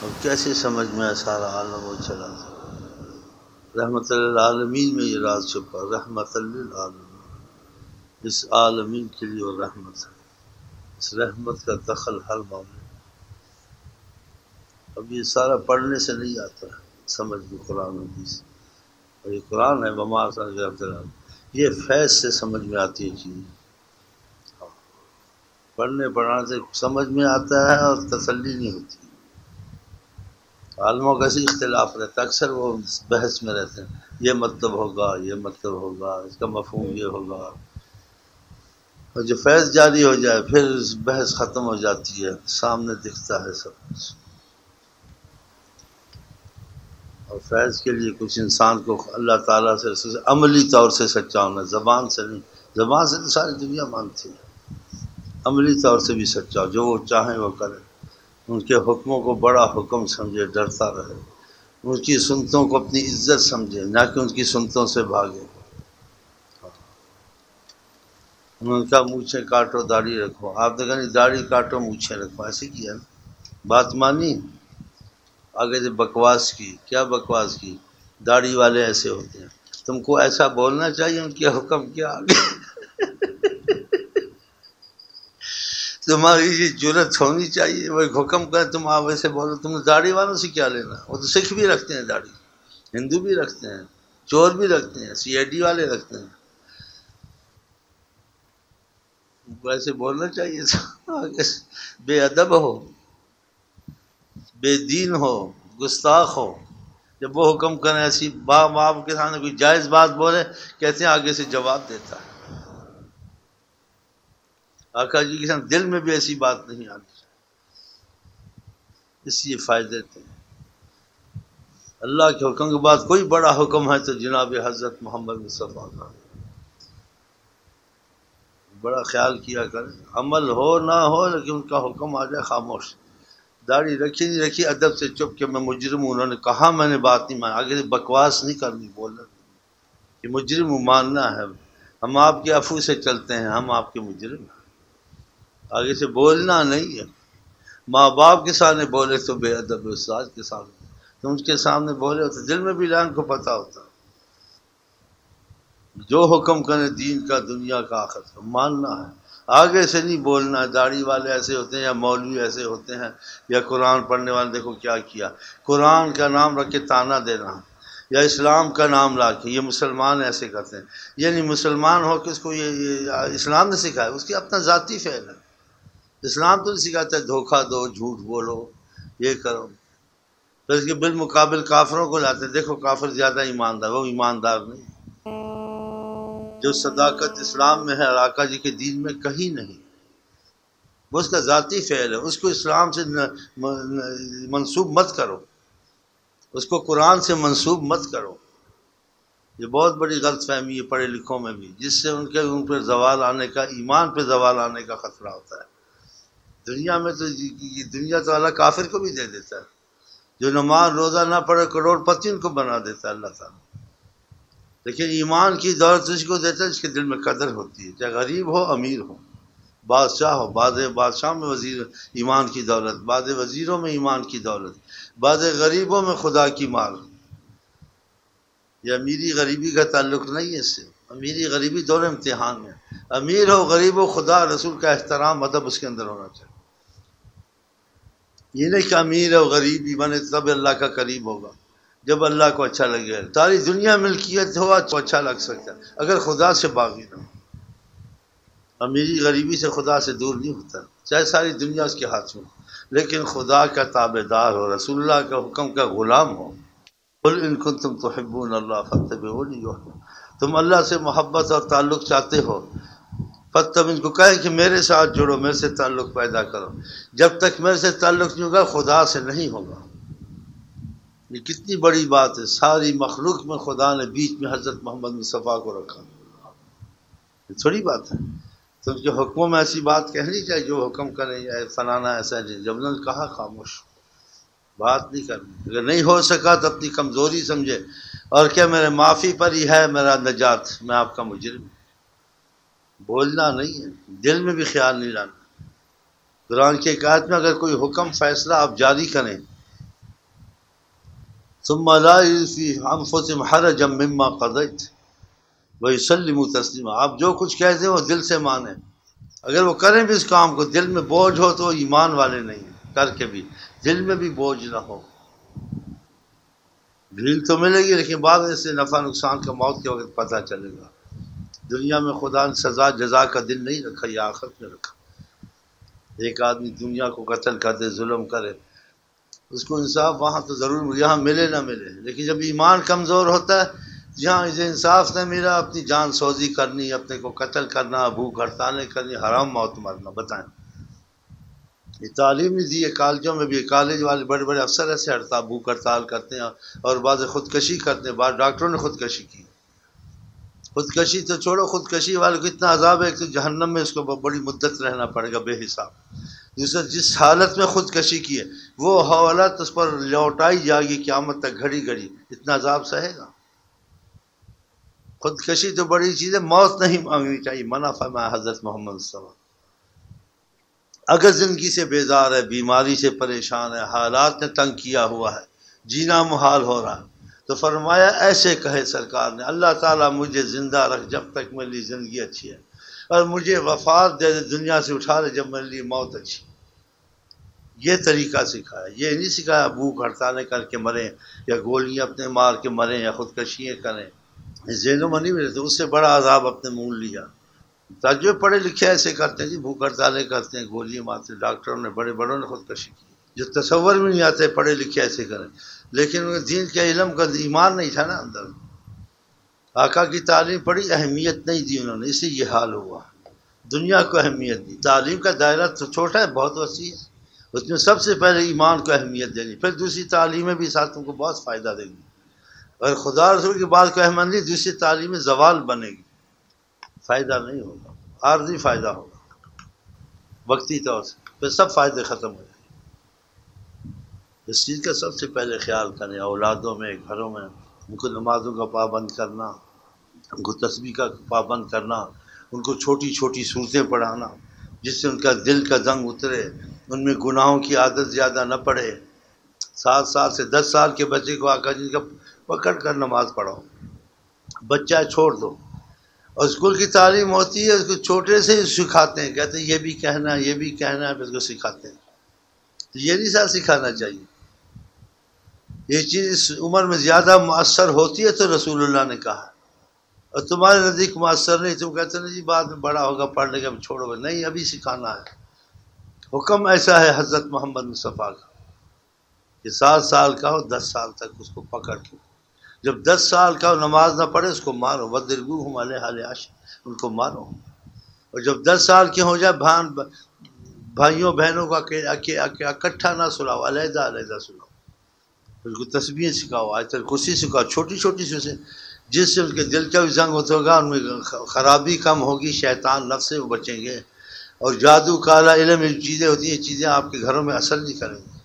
اب کیسے سمجھ میں سارا عالم وہ چلا تھا. رحمت للعالمین میں یہ راز چھپا، رحمت للعالمین، اس عالمین کے لیے وہ رحمت ہے. اس رحمت کا دخل ہر معاملے. اب یہ سارا پڑھنے سے نہیں آتا ہے سمجھ میں قرآن حدیث. اور یہ قرآن ہے وما یہ فیض سے سمجھ میں آتی ہے چیز. پڑھنے پڑھانے سے سمجھ میں آتا ہے اور تسلی نہیں ہوتی. عالموں کا اسی اختلاف رہتا ہے، اکثر وہ بحث میں رہتے ہیں، یہ مطلب ہوگا، یہ مطلب ہوگا، اس کا مفہوم یہ ہوگا. اور جو فیض جاری ہو جائے پھر بحث ختم ہو جاتی ہے، سامنے دکھتا ہے سب کچھ. اور فیض کے لیے کچھ انسان کو اللہ تعالیٰ سے عملی طور سے سچا ہونا، زبان سے نہیں. زبان سے تو ساری دنیا مانتی ہے، عملی طور سے بھی سچا ہو، جو وہ چاہیں وہ کرے. ان کے حکموں کو بڑا حکم سمجھے، ڈرتا رہے. ان کی سنتوں کو اپنی عزت سمجھے، نہ کہ ان کی سنتوں سے بھاگے. ان کا مونچھیں کاٹو داڑھی رکھو، آپ نے کہا نہیں داڑھی کاٹو مونچھیں رکھو، ایسے کیا نا، بات مانی. آگے سے بکواس کی، کیا بکواس کی، داڑھی والے ایسے ہوتے ہیں. تم کو ایسا بولنا چاہیے، ان کے حکم کیا آگے. تمہاری یہ جرت ہونی چاہیے، وہ حکم کرے تم آپ ایسے بولو. تم نے داڑھی والوں سے کیا لینا؟ وہ تو سکھ بھی رکھتے ہیں داڑھی، ہندو بھی رکھتے ہیں، چور بھی رکھتے ہیں، سی آئی ڈی والے رکھتے ہیں. ویسے بولنا چاہیے تھا. آگے سے بے ادب ہو، بے دین ہو، گستاخ ہو. جب وہ حکم کریں ایسی باپ کے سامنے کوئی جائز بات بولے، کہتے ہیں آگے سے جواب دیتا ہے. آقا جی کے سامنے دل میں بھی ایسی بات نہیں آتی. اس لیے فائدے تھے. اللہ کے حکم کے بعد کوئی بڑا حکم ہے تو جناب حضرت محمد مصطفیٰ کا. بڑا خیال کیا کریں، عمل ہو نہ ہو لیکن ان کا حکم آ جائے خاموش. داڑھی رکھی نہیں رکھی، ادب سے چپ کہ میں مجرم ہوں، انہوں نے کہا میں نے بات نہیں مانی. آگے سے بکواس نہیں کرنی، بولنا کہ مجرم ہوں، ماننا ہے. ہم آپ کے عفو سے چلتے ہیں، ہم آپ کے مجرم ہیں. آگے سے بولنا نہیں ہے. ماں باپ کے سامنے بولے تو بے ادب، استاد کے سامنے تو ان کے سامنے بولے تو دل میں بھی لان کو پتہ ہوتا. جو حکم کرے دین کا، دنیا کا، آخرت کا، ماننا ہے. آگے سے نہیں بولنا ہے داڑھی والے ایسے ہوتے ہیں یا مولوی ایسے ہوتے ہیں یا قرآن پڑھنے والے دیکھو کیا کیا. قرآن کا نام رکھ کے تانا دینا یا اسلام کا نام لا کے یہ مسلمان ایسے کرتے ہیں. یعنی مسلمان ہو کہ اس کو یہ اسلام نے سکھایا، اس کی اپنا ذاتی فعل ہے. اسلام تو نہیں سکھاتا ہے دھوکہ دو، جھوٹ بولو، یہ کرو. پھر اس کے بالمقابل کافروں کو لاتے ہیں، دیکھو کافر زیادہ ایماندار، وہ ایماندار نہیں. جو صداقت اسلام میں ہے اور آقا جی کے دین میں کہیں نہیں. وہ اس کا ذاتی فعل ہے، اس کو اسلام سے منسوب مت کرو، اس کو قرآن سے منسوب مت کرو. یہ بہت بڑی غلط فہمی ہے پڑھے لکھوں میں بھی، جس سے ان پر زوال آنے کا، ایمان پہ زوال آنے کا خطرہ ہوتا ہے. دنیا میں تو دنیا تو اللہ کافر کو بھی دے دیتا ہے. جو نماز روزہ نہ پڑھے کروڑ پتی ان کو بنا دیتا ہے اللہ تعالیٰ. لیکن ایمان کی دولت اس کو دیتا ہے جس کے دل میں قدر ہوتی ہے، چاہے غریب ہو امیر ہو، بادشاہ ہو. بعض بادشاہ میں وزیر ایمان کی دولت، بعض وزیروں میں ایمان کی دولت، بعض غریبوں میں خدا کی مال. یہ امیری غریبی کا تعلق نہیں ہے اس سے. امیری غریبی دونوں امتحان میں. امیر ہو غریب ہو، خدا رسول کا احترام ادب اس کے اندر ہونا چاہیے. یہ نہیں کہ امیر ہو غریبی بنے تب اللہ کا قریب ہوگا. جب اللہ کو اچھا لگے، ساری دنیا ملکیت ہوا تو اچھا لگ سکتا ہے اگر خدا سے باغی نہ ہو. امیری غریبی سے خدا سے دور نہیں ہوتا، چاہے ساری دنیا اس کے ہاتھ میں، لیکن خدا کا تابع دار ہو، رسول اللہ کا حکم کا غلام ہو. قل ان کنتم تحبون اللہ فاتبعونی. تم اللہ سے محبت اور تعلق چاہتے ہو، فتب ان کو کہے کہ میرے ساتھ جڑو، میرے سے تعلق پیدا کرو. جب تک میرے سے تعلق نہیں ہوگا خدا سے نہیں ہوگا. یہ کتنی بڑی بات ہے. ساری مخلوق میں خدا نے بیچ میں حضرت محمد مصطفیٰ کو رکھا. یہ تھوڑی بات ہے. تو ان کے حکموں میں ایسی بات کہنی چاہیے جو حکم کریں یا فلانا ایسا نہیں. جب انہوں نے کہا خاموش، بات نہیں کرنی. اگر نہیں ہو سکا تو اپنی کمزوری سمجھے اور کیا میرے معافی پر ہی ہے میرا نجات، میں آپ کا مجرم. بولنا نہیں ہے، دل میں بھی خیال نہیں لانا. قرآن کی ایک آیت میں اگر کوئی حکم فیصلہ آپ جاری کریں ثم لا يجد في انفسهم حرجا مما قضيت ويسلموا تسلیما. آپ جو کچھ کہتے ہیں وہ دل سے مانیں. اگر وہ کریں بھی اس کام کو دل میں بوجھ ہو تو ایمان والے نہیں ہیں. کر کے بھی دل میں بھی بوجھ نہ ہو. ڈھیل تو ملے گی لیکن بعد میں سے نفع نقصان کا موت کے وقت پتہ چلے گا. دنیا میں خدا نے سزا جزا کا دن نہیں رکھا، یہ آخرت میں رکھا. ایک آدمی دنیا کو قتل کر دے، ظلم کرے، اس کو انصاف وہاں تو ضرور، یہاں ملے نہ ملے. لیکن جب ایمان کمزور ہوتا ہے، جہاں اسے انصاف نہ ملا، اپنی جان سوزی کرنی، اپنے کو قتل کرنا، بھوک ہڑتالیں کرنی، حرام موت مرنا. بتائیں، یہ تعلیم نہیں دی ہے. کالجوں میں بھی کالج والے بڑے بڑے افسر ایسے بھوک ہڑتال کرتے ہیں اور بعض خودکشی کرتے ہیں. بعض ڈاکٹروں نے خودکشی کی. خودکشی تو چھوڑو، خودکشی والے کو اتنا عذاب ہے کہ جہنم میں اس کو بڑی مدت رہنا پڑے گا بے حساب. جس حالت میں خودکشی کی ہے وہ حالت اس پر لوٹائی جائے گی قیامت تک گھڑی گھڑی. اتنا عذاب سہے گا؟ خودکشی تو بڑی چیز ہے، موت نہیں مانگنی چاہیے. منع فرمایا حضرت محمد صلی اللہ علیہ وسلم. اگر زندگی سے بیزار ہے، بیماری سے پریشان ہے، حالات نے تنگ کیا ہوا ہے، جینا محال ہو رہا ہے، تو فرمایا ایسے کہے سرکار نے، اللہ تعالیٰ مجھے زندہ رکھ جب تک میری لیے زندگی اچھی ہے، اور مجھے وفات دے دے، دنیا سے اٹھا لے جب میرے لیے موت اچھی. یہ طریقہ سکھایا. یہ نہیں سکھایا بھوک ہڑتالیں کر کے مریں یا گولیاں اپنے مار کے مریں یا خودکشیاں کریں. ذہنوں میں نہیں ملے تو اس سے بڑا عذاب اپنے مول لیا. جو پڑھے لکھے ایسے کرتے ہیں جی، بھوک ہڑتالیں کرتے ہیں، گولیاں مارتے ہیں. ڈاکٹروں نے بڑے بڑوں نے خودکشی کی، جو تصور بھی نہیں آتے پڑھے لکھے ایسے کریں. لیکن دین کے علم کا ایمان نہیں تھا نا اندر. آقا کی تعلیم پڑھی، اہمیت نہیں دی انہوں نے، اس لیے یہ حال ہوا. دنیا کو اہمیت دی. تعلیم کا دائرہ تو چھوٹا ہے، بہت وسیع ہے. اس میں سب سے پہلے ایمان کو اہمیت دینی، پھر دوسری تعلیمیں بھی ساتھ تم کو بہت فائدہ دیں گی. اور خدا رسول کی بات کو اہمیت نہیں، دوسری تعلیمیں زوال بنے گی، فائدہ نہیں ہوگا، عارضی فائدہ ہوگا وقتی طور سے، پھر سب فائدے ختم ہو جائیں گے. اس چیز کا سب سے پہلے خیال کریں. اولادوں میں، گھروں میں ان کو نمازوں کا پابند کرنا، ان کو تسبیح کا پابند کرنا، ان کو چھوٹی چھوٹی صورتیں پڑھانا جس سے ان کا دل کا زنگ اترے، ان میں گناہوں کی عادت زیادہ نہ پڑے. 7 سال سے 10 سال کے بچے کو آقا جی کا پکڑ کر نماز پڑھاؤ. بچہ چھوڑ دو. اور اسکول کی تعلیم ہوتی ہے، اس کو چھوٹے سے ہی سکھاتے ہیں، کہتے ہیں یہ بھی کہنا ہے، یہ بھی کہنا ہے، پھر اس کو سکھاتے ہیں. تو یہ نہیں ساتھ سکھانا چاہیے. یہ چیز اس عمر میں زیادہ مؤثر ہوتی ہے تو رسول اللہ نے کہا. اور تمہارے نزدیک مؤثر نہیں، تم کہتے ہیں جی بعد میں بڑا ہوگا پڑھ لے گا چھوڑو گا. نہیں، ابھی سکھانا ہے. حکم ایسا ہے حضرت محمد مصطفیٰ کا کہ 7 سال کا ہو 10 سال تک اس کو پکڑ کے، جب 10 سال کا ہو نماز نہ پڑھے اس کو مارو. وَضْرِبُوهُمْ عَلَيْهَا الْعَشْرِ، ان کو مارو. اور جب 10 سال کے ہو جائے بھائیوں بہنوں کا اکٹھا نہ سلاؤ، علیحدہ علیحدہ سلاؤ. اس کو تسبیح سکھاؤ، آیت الکرسی سکھاؤ، چھوٹی چھوٹی سے، جس سے ان کے دل کا بھی زنگ ہوگا، ان میں خرابی کم ہوگی، شیطان نفس سے وہ بچیں گے. اور جادو کالا علم یہ چیزیں ہوتی ہیں، یہ چیزیں آپ کے گھروں میں اثر نہیں کریں گی.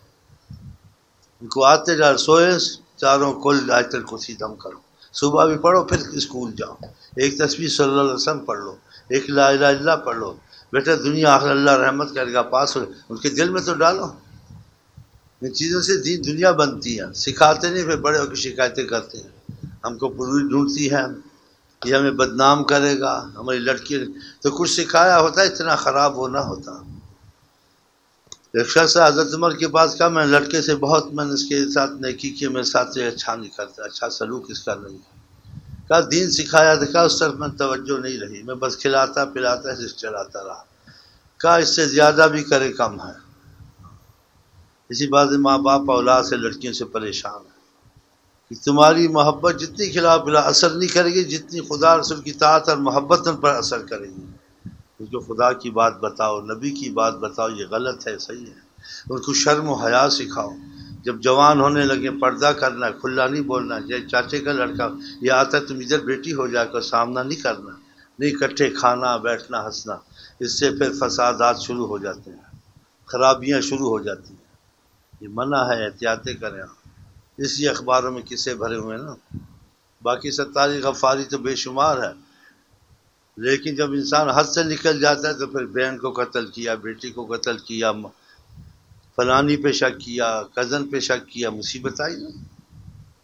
ان کو آتے جا سوئے چاروں کل آیت الکرسی دم کرو، صبح بھی پڑھو، پھر اسکول جاؤ، ایک تسبیح صلی اللہ علیہ وسلم پڑھ لو، ایک لا الہ الا اللہ پڑھ لو. بیٹا دنیا آخر اللہ رحمت کرے گا، پاس ہو. ان کے دل میں تو ڈالو. ان چیزوں سے دنیا بنتی ہے. سکھاتے نہیں، پھر بڑے ہو کے شکایتیں کرتے ہیں، ہم کو پوری ڈھونڈتی ہے، یہ ہمیں بدنام کرے گا، ہماری لڑکی. تو کچھ سکھایا ہوتا ہے، اتنا خراب وہ نہ ہوتا. ایک شخص حضرت عمر کے پاس کہا میں لڑکے سے بہت میں نے اس کے ساتھ نیکی کی، میرے ساتھ سے اچھا نہیں کرتا، اچھا سلوک اس کا نہیں. کہا دین سکھایا تھا. کہا اس طرف میں توجہ نہیں رہی، میں بس کھلاتا پلاتا اسے چلاتا رہا. کہا اس سے زیادہ بھی کرے کم ہے. اسی بات ماں باپ اولاد سے لڑکیوں سے پریشان ہے کہ تمہاری محبت جتنی کھلا پلا اثر نہیں کرے گی جتنی خدا رسول کی طاعت اور محبت ان پر اثر کرے گی. ان کو خدا کی بات بتاؤ، نبی کی بات بتاؤ، یہ غلط ہے صحیح ہے. ان کو شرم و حیا سکھاؤ. جب جوان ہونے لگے پردہ کرنا، کھلا نہیں بولنا. جیسے چاچے کا لڑکا یہ آتا ہے تم ادھر بیٹی ہو جا کر سامنا نہیں کرنا، نہیں اکٹھے کھانا بیٹھنا ہنسنا. اس سے پھر فسادات شروع ہو جاتے ہیں، خرابیاں شروع ہو جاتی ہیں. یہ منع ہے، احتیاطیں کریں. اس لیے اخباروں میں قصے بھرے ہوئے ہیں نا. باقی ستاری غفاری تو بے شمار ہے، لیکن جب انسان حد سے نکل جاتا ہے تو پھر بہن کو قتل کیا، بیٹی کو قتل کیا، فلانی پہ شک کیا، کزن پہ شک کیا، مصیبت آئی نا.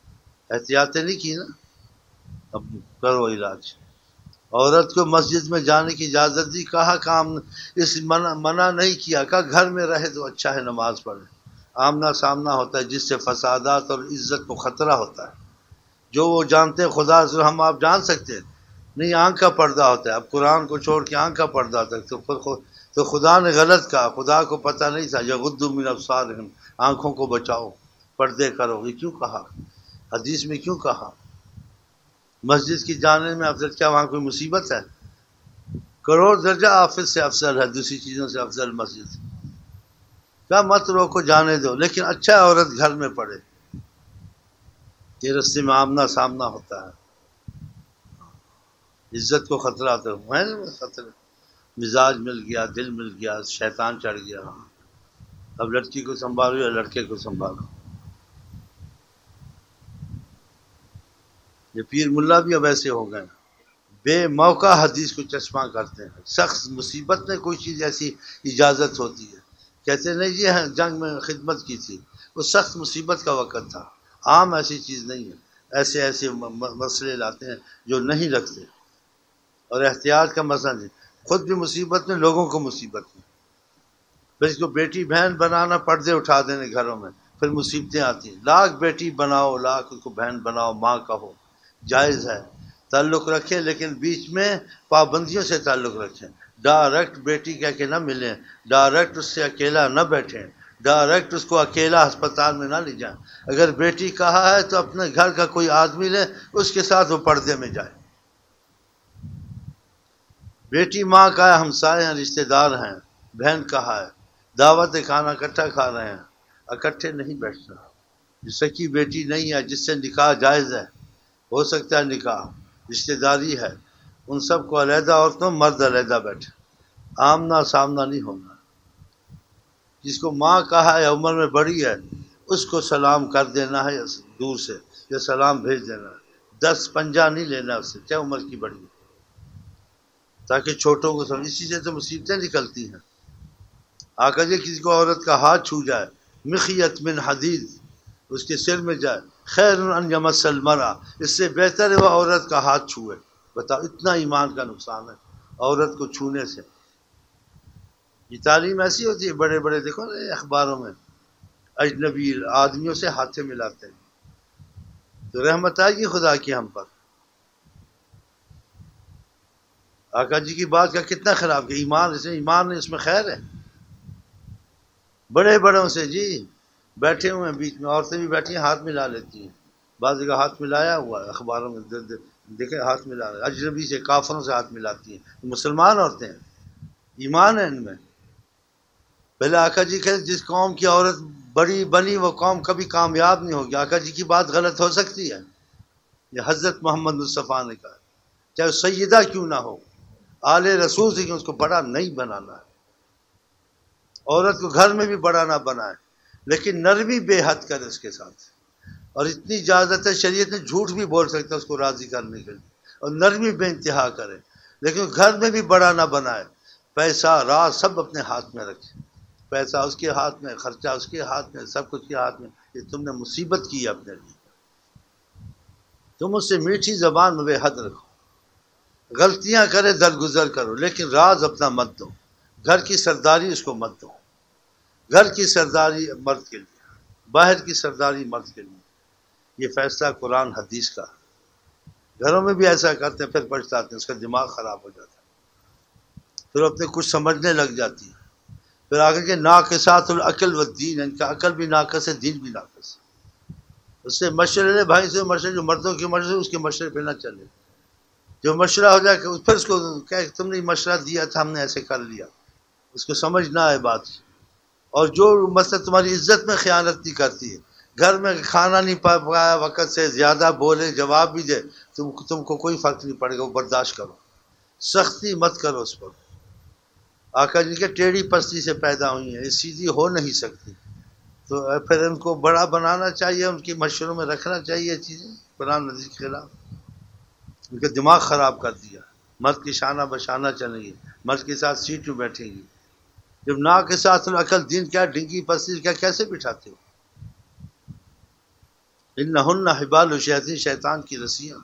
احتیاطیں نہیں کی نا، اب کرو علاج۔ عورت کو مسجد میں جانے کی اجازت دی، کہا کام اس منع نہیں کیا، کہا گھر میں رہے تو اچھا ہے، نماز پڑھے۔ آمنا سامنا ہوتا ہے جس سے فسادات اور عزت کو خطرہ ہوتا ہے۔ جو وہ جانتے ہیں خدا سے، ہم آپ جان سکتے ہیں نہیں، آنکھ کا پردہ ہوتا ہے۔ اب قرآن کو چھوڑ کے آنکھ کا پردہ ہوتا ہے تو خدا نے غلط کہا، خدا کو پتہ نہیں تھا یغضوا من ابصارہم، آنکھوں کو بچاؤ، پردے کرو، یہ کیوں کہا؟ حدیث میں کیوں کہا؟ مسجد کی جانے میں افضل کیا وہاں کوئی مصیبت ہے؟ کروڑ درجہ آفس سے افضل ہے، دوسری چیزوں سے افضل مسجد۔ کیا مت روکو، جانے دو، لیکن اچھا عورت گھر میں پڑے، یہ رستے میں آمنا سامنا ہوتا ہے، عزت کو خطرہ ہوتا ہے نا، خطرہ، مزاج مل گیا، دل مل گیا، شیطان چڑھ گیا، اب لڑکی کو سنبھالو یا لڑکے کو سنبھالو۔ یہ پیر ملا بھی اب ایسے ہو گئے، بے موقع حدیث کو چشمہ کرتے ہیں۔ سخت مصیبت میں کوئی چیز ایسی اجازت ہوتی ہے، کہتے نہیں جی جنگ میں خدمت کی تھی، وہ سخت مصیبت کا وقت تھا، عام ایسی چیز نہیں ہے۔ ایسے ایسے مسئلے لاتے ہیں جو نہیں رکھتے، اور احتیاط کا مسئلہ نہیں، خود بھی مصیبت میں، لوگوں کو مصیبت میں۔ پھر اس کو بیٹی بہن بنانا، پردے اٹھا دینے گھروں میں، پھر مصیبتیں آتی ہیں۔ لاکھ بیٹی بناؤ، لاکھ اس کو بہن بناؤ، ماں کہو، جائز ہے، تعلق رکھیں، لیکن بیچ میں پابندیوں سے تعلق رکھیں۔ ڈائریکٹ بیٹی کہہ کے نہ ملیں، ڈائریکٹ اس سے اکیلا نہ بیٹھیں، ڈائریکٹ اس کو اکیلا ہسپتال میں نہ لے جائیں۔ اگر بیٹی کہا ہے تو اپنے گھر کا کوئی آدمی لے، اس کے ساتھ وہ پردے میں جائے۔ بیٹی ماں کا ہے، ہمسائے ہیں، رشتہ دار ہیں، بہن کہا ہے، دعوت کھانا اکٹھا کھا رہے ہیں، اکٹھے نہیں بیٹھنا۔ جو سکی بیٹی نہیں ہے، جس سے نکاح جائز ہے، ہو سکتا ہے نکاح، رشتہ داری ہے، ان سب کو علیحدہ، عورتوں مرد علیحدہ بیٹھے، آمنا سامنا نہیں ہونا۔ جس کو ماں کہا ہے، عمر میں بڑی ہے، اس کو سلام کر دینا ہے دور سے، یا سلام بھیج دینا ہے، 10 پنجہ نہیں لینا اس سے، کیا عمر کی بڑی ہے، تاکہ چھوٹوں کو سمجھ۔ اسی سے تو مصیبتیں نکلتی ہیں۔ آقا جی کسی کو عورت کا ہاتھ چھو جائے، مخیت من حدید، اس کے سر میں جائے، خیر ان یمس المرأة، اس سے بہتر ہے وہ عورت کا ہاتھ چھوئے۔ بتاؤ اتنا ایمان کا نقصان ہے عورت کو چھونے سے۔ یہ تعلیم ایسی ہوتی ہے، بڑے بڑے دیکھو نا اخباروں میں، اجنبی آدمیوں سے ہاتھیں ملاتے ہیں، تو رحمت آئے گی خدا کی ہم پر۔ آقا جی کی بات کا کتنا خراب کہ ایمان نے اس میں خیر ہے۔ بڑے بڑوں سے جی بیٹھے ہوئے ہیں، بیچ میں عورتیں بھی بیٹھی ہیں، ہاتھ ملا لیتی ہیں، بعض جگہ ہاتھ ملایا ہوا ہے، اخباروں میں دیکھیں ہاتھ ملا رہے، اجنبی سے، کافروں سے ہاتھ ملاتی ہیں، مسلمان عورتیں ہیں، ایمان ہے ان میں۔ پہلے آقا جی کہتے جس قوم کی عورت بڑی بنی وہ قوم کبھی کامیاب نہیں ہوگی۔ آقا جی کی بات غلط ہو سکتی ہے؟ یہ حضرت محمد مصطفیٰ نے کہا، چاہے سیدہ کیوں نہ ہو، آل رسول سے کیوں، اس کو بڑا نہیں بنانا ہے۔ عورت کو گھر میں بھی بڑا نہ بنائے، لیکن نرمی بے حد کرے اس کے ساتھ، اور اتنی اجازت ہے شریعت نے، جھوٹ بھی بول سکتا ہے اس کو راضی کرنے کے لیے، اور نرمی بے انتہا کرے، لیکن گھر میں بھی بڑا نہ بنائے۔ پیسہ راز سب اپنے ہاتھ میں رکھے، پیسہ اس کے ہاتھ میں، خرچہ اس کے ہاتھ میں، سب کچھ کے ہاتھ میں، یہ تم نے مصیبت کی ہے اپنے لیے۔ تم اس سے میٹھی زبان میں بے حد رکھو، غلطیاں کرے درگزر کرو، لیکن راز اپنا مت دو، گھر کی سرداری اس کو مت دو۔ گھر کی سرداری مرد کے لیے، باہر کی سرداری مرد کے لیے، یہ فیصلہ قرآن حدیث کا۔ گھروں میں بھی ایسا کرتے ہیں، پھر پچھتاتے ہیں، اس کا دماغ خراب ہو جاتا ہے، پھر اپنے کچھ سمجھنے لگ جاتی ہے، پھر آگے کے ناقصات العقل والدین، ان کا عقل بھی ناقص ہے، دین بھی ناقص ہے۔ اس سے مشورے لے بھائی سے، مشورے جو مردوں کے مشورے اس کے مشورے پہ نہ چلے، جو مشورہ ہو جائے پھر اس کو کہ تم نے مشورہ دیا تھا، ہم نے ایسے کر لیا، اس کو سمجھ نہ آئے بات۔ اور جو مثلا تمہاری عزت میں خیانت نہیں کرتی ہے، گھر میں کھانا نہیں پکایا وقت سے، زیادہ بولے، جواب بھی دے، تم کو کوئی فرق نہیں پڑے گا، وہ برداشت کرو، سختی مت کرو اس پر۔ آقا جی کے ٹیڑھی پستی سے پیدا ہوئی ہیں، یہ سیدھی ہو نہیں سکتی، تو پھر ان کو بڑا بنانا چاہیے، ان کے مشوروں میں رکھنا چاہیے چیزیں، قرآن حدیث کے خلاف، ان کا دماغ خراب کر دیا۔ مرد کی شانہ بشانہ چلیں گی، مرد کے ساتھ سیٹ میں بیٹھیں گی، جب نا کے ساتھ عقل دین کیا ڈنگی پسی کیا کیسے بٹھاتے ہو؟ انہن حبال الشیاطین، شیطان کی رسیاں،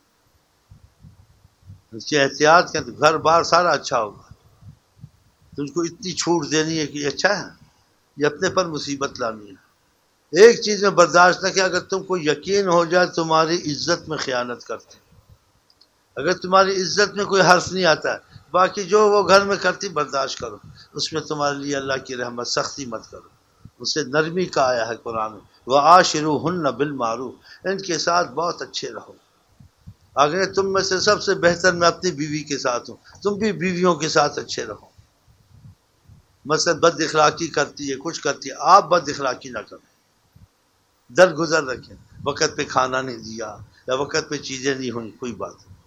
اس کی احتیاط کریں تو گھر بار سارا اچھا ہوگا. تم کو اتنی چھوٹ دینی ہے کہ یہ اچھا ہے، یہ اپنے پر مصیبت لانی ہے. ایک چیز میں برداشت نہ کہ اگر تم کو یقین ہو جائے تمہاری عزت میں خیانت کرتے، اگر تمہاری عزت میں کوئی حرف نہیں آتا ہے، باقی جو وہ گھر میں کرتی برداشت کرو، اس میں تمہارے لیے اللہ کی رحمت، سختی مت کرو. اس سے نرمی کا آیا ہے قرآن میں، وَعَاشِرُوهُنَّ بِالْمَعْرُوفِ، ان کے ساتھ بہت اچھے رہو. اگر تم میں سے سب سے بہتر میں اپنی بیوی کے ساتھ ہوں، تم بھی بیویوں کے ساتھ اچھے رہو. مثلا بد اخلاقی کرتی ہے، کچھ کرتی ہے، آپ بد اخلاقی نہ کرو، درگزر رکھیں. وقت پہ کھانا نہیں دیا یا وقت پہ چیزیں نہیں ہوئی، کوئی بات نہیں.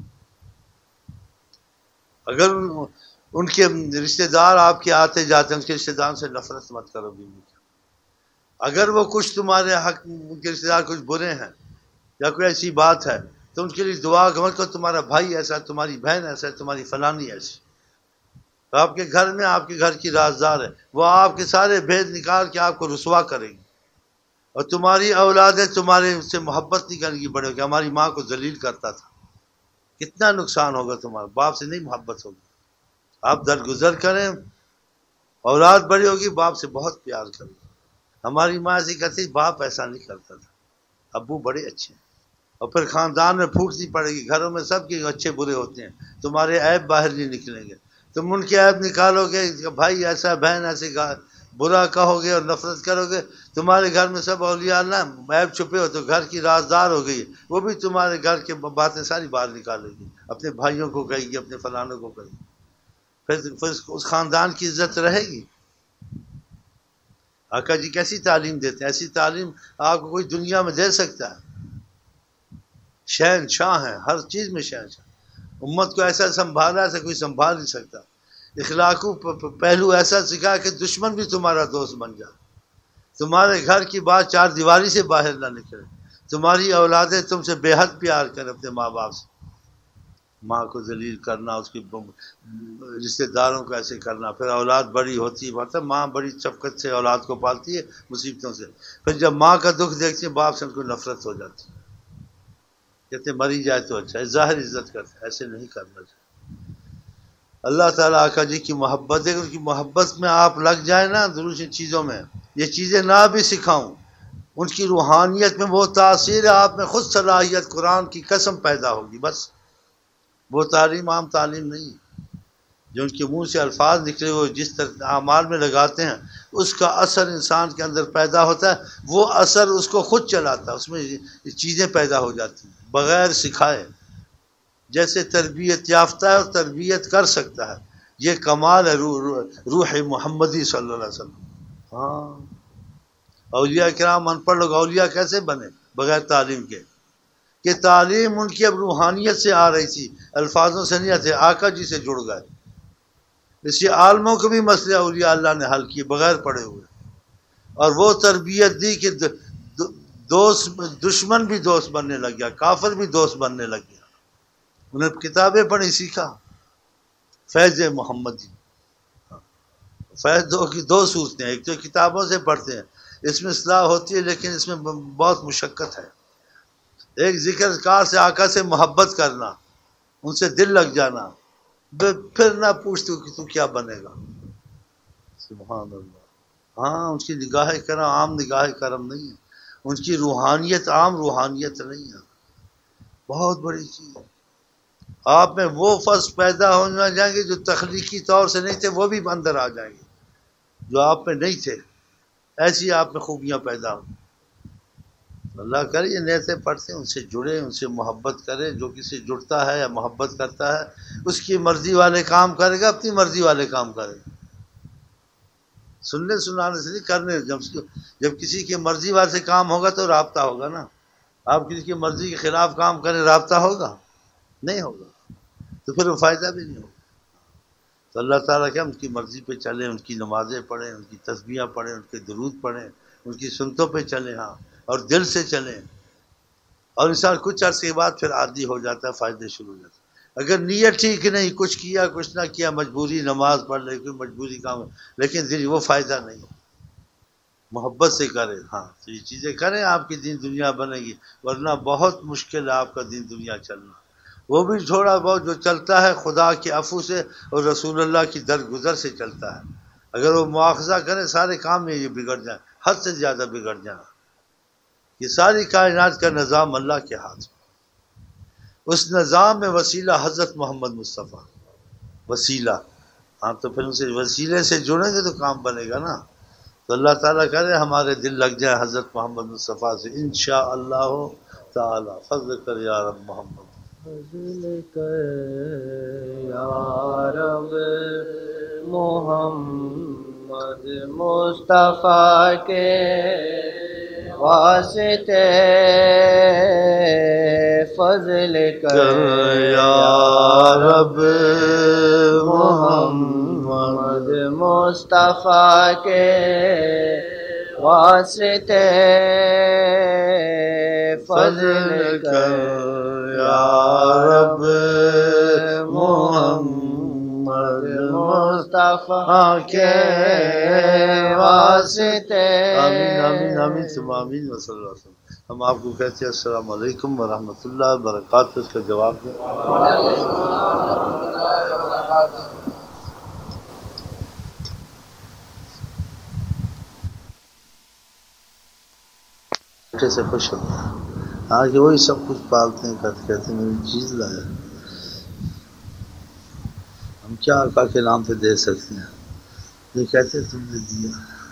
اگر ان کے رشتہ دار آپ کے آتے جاتے ہیں، ان کے رشتہ داروں سے نفرت مت کرو بیوی کی. اگر وہ کچھ تمہارے حق، ان کے رشتہ دار کچھ برے ہیں یا کوئی ایسی بات ہے تو ان کے لیے دعا مت کرو، تمہارا بھائی ایسا ہے، تمہاری بہن ایسا ہے، تمہاری فلانی ایسی. تو آپ کے گھر میں آپ کے گھر کی رازدار ہے، وہ آپ کے سارے بھید نکال کے آپ کو رسوا کرے گی. اور تمہاری اولادیں تمہارے سے محبت نہیں کرنے کی بڑے، کہ ہماری ماں کو ذلیل کرتا تھا. کتنا نقصان ہوگا، تمہارا باپ سے نہیں محبت ہوگی. آپ درگزر کریں، اولاد بڑی ہوگی باپ سے بہت پیار کرے گی. ہماری ماں ایسی کہتی، باپ ایسا نہیں کرتا تھا، ابو بڑے اچھے ہیں. اور پھر خاندان میں پھوٹتی پڑے گی، گھروں میں سب کے اچھے برے ہوتے ہیں، تمہارے عیب باہر نہیں نکلیں گے. تم ان کے عیب نکالو گے، بھائی ایسا، بہن ایسے، برا کہو گے اور نفرت کرو گے. تمہارے گھر میں سب اولیاء اللہ عیب چھپے ہو تو گھر کی رازدار ہو گئی، وہ بھی تمہارے گھر کے باتیں ساری باہر نکالے گی، اپنے بھائیوں کو کہے گی، اپنے فلانوں کو کہے گی. پھر اس خاندان کی عزت رہے گی. آقا جی کیسی تعلیم دیتے ہیں، ایسی تعلیم آپ کو کوئی دنیا میں دے سکتا ہے. شہنشاہ ہیں، ہر چیز میں شہنشاہ. امت کو ایسا سنبھالا ایسا کوئی سنبھال نہیں سکتا. اخلاقی پہلو ایسا سکھا کہ دشمن بھی تمہارا دوست بن جائے. تمہارے گھر کی بات چار دیواری سے باہر نہ نکلے. تمہاری اولادیں تم سے بے حد پیار کریں، اپنے ماں باپ سے. ماں کو ذلیل کرنا، اس کی رشتہ داروں کو ایسے کرنا. پھر اولاد بڑی ہوتی ہے، مطلب ماں بڑی شفقت سے اولاد کو پالتی ہے مصیبتوں سے. پھر جب ماں کا دکھ دیکھتی ہے باپ سے ان کو نفرت ہو جاتی ہے، کہتے مری جائے تو اچھا ہے. ظاہر عزت کرتے، ایسے نہیں کرنا چاہیے. اللہ تعالیٰ آقا جی کی محبت ہے، ان کی محبت میں آپ لگ جائیں نا دوسری چیزوں میں، یہ چیزیں نہ بھی سکھاؤں، ان کی روحانیت میں وہ تاثیر ہے، آپ میں خود صلاحیت قرآن کی قسم پیدا ہوگی. بس وہ تعلیم عام تعلیم نہیں ہے. جو ان کے منہ سے الفاظ نکلے ہوئے جس طرح اعمال میں لگاتے ہیں، اس کا اثر انسان کے اندر پیدا ہوتا ہے. وہ اثر اس کو خود چلاتا ہے، اس میں چیزیں پیدا ہو جاتی ہیں بغیر سکھائے. جیسے تربیت یافتہ ہے اور تربیت کر سکتا ہے، یہ کمال ہے روح محمدی صلی اللہ علیہ وسلم. ہاں، اولیاء کرام ان پڑھ لوگ اولیاء کیسے بنے بغیر تعلیم کے؟ کہ تعلیم ان کی اب روحانیت سے آ رہی تھی، الفاظوں سے نہیں آتے، آقا جی سے جڑ گئے. اس لیے عالموں کو بھی مسئلہ اولیاء اللہ نے حل کیے بغیر پڑھے ہوئے. اور وہ تربیت دی کہ دوست، دشمن بھی دوست بننے لگ گیا، کافر بھی دوست بننے لگ گیا. انہیں کتابیں پڑھی، سیکھا. فیض محمدی، فیض کی دو صورتیں، ایک تو کتابوں سے پڑھتے ہیں، اس میں اصلاح ہوتی ہے لیکن اس میں بہت مشقت ہے. ایک ذکر کار سے آقا سے محبت کرنا، ان سے دل لگ جانا، پھر نہ پوچھتے کہ تو کیا بنے گا. سبحان اللہ. ہاں، ان کی نگاہ کرم عام نگاہ کرم نہیں ہے، ان کی روحانیت عام روحانیت نہیں ہے. بہت بڑی چیز ہے. آپ میں وہ فرض پیدا ہونے جائیں گے جو تخلیقی طور سے نہیں تھے، وہ بھی اندر آ جائیں گے جو آپ میں نہیں تھے. ایسی آپ میں خوبیاں پیدا ہوں. اللہ کرے یہ نیتیں پڑھتے ہیں، ان سے جڑے، ان سے محبت کرے. جو کسی جڑتا ہے یا محبت کرتا ہے، اس کی مرضی والے کام کرے گا، اپنی مرضی والے کام کرے گا. سننے سنانے سے نہیں، کرنے. جب کسی کی مرضی والے سے کام ہوگا تو رابطہ ہوگا نا. آپ کسی کی مرضی کے خلاف کام کریں، رابطہ ہوگا؟ نہیں ہوگا، تو پھر وہ فائدہ بھی نہیں ہوگا. تو اللہ تعالیٰ کیا ان کی مرضی پہ چلیں، ان کی نمازیں پڑھیں، ان کی تسبیحیں پڑھیں، ان کے درود پڑھیں، ان کی سنتوں پہ چلیں. ہاں، اور دل سے چلیں. اور انسان کچھ عرصے کے بعد پھر عادی ہو جاتا ہے، فائدے شروع ہو جاتے ہیں. اگر نیت ٹھیک نہیں، کچھ کیا کچھ نہ کیا، مجبوری نماز پڑھ لے، کوئی مجبوری کام، لیکن دل وہ فائدہ نہیں. محبت سے کریں. ہاں تو یہ چیزیں کریں، آپ کی دین دنیا بنے گی، ورنہ بہت مشکل ہے آپ کا دین دنیا چلنا. وہ بھی تھوڑا بہت جو چلتا ہے خدا کے عفو سے اور رسول اللہ کی درگزر سے چلتا ہے. اگر وہ مواخذہ کریں سارے کام میں یہ بگڑ جائیں، حد سے زیادہ بگڑ جائیں. یہ ساری کائنات کا نظام اللہ کے ہاتھ میں، اس نظام میں وسیلہ حضرت محمد مصطفیٰ. وسیلہ، ہاں تو پھر اسے وسیلے سے جڑیں گے تو کام بنے گا نا. تو اللہ تعالیٰ کرے ہمارے دل لگ جائے حضرت محمد مصطفیٰ سے انشاءاللہ تعالی. فضل کر یا رب محمد، فضل کر یا رب محمد مصطفیٰ کے واسطے. فضل کر یا رب محمد مصطفیٰ کے واسطے. فضل کر یا رب محمد مصطفیٰ کے واسطے. آمین آمین آمین ثم آمین وصلی اللہ وسلم. ہم آپ کو کہتے ہیں السلام علیکم ورحمۃ اللہ وبرکاتہ. اس کا جواب دیں. سے خوش ہوتا ہے. ہاں کہ وہی سب کچھ پالتے ہیں، کہتے ہیں میری چیز لایا. ہم کیا آقا کے نام پہ دے سکتے ہیں؟ یہ کہتے تم نے دیا،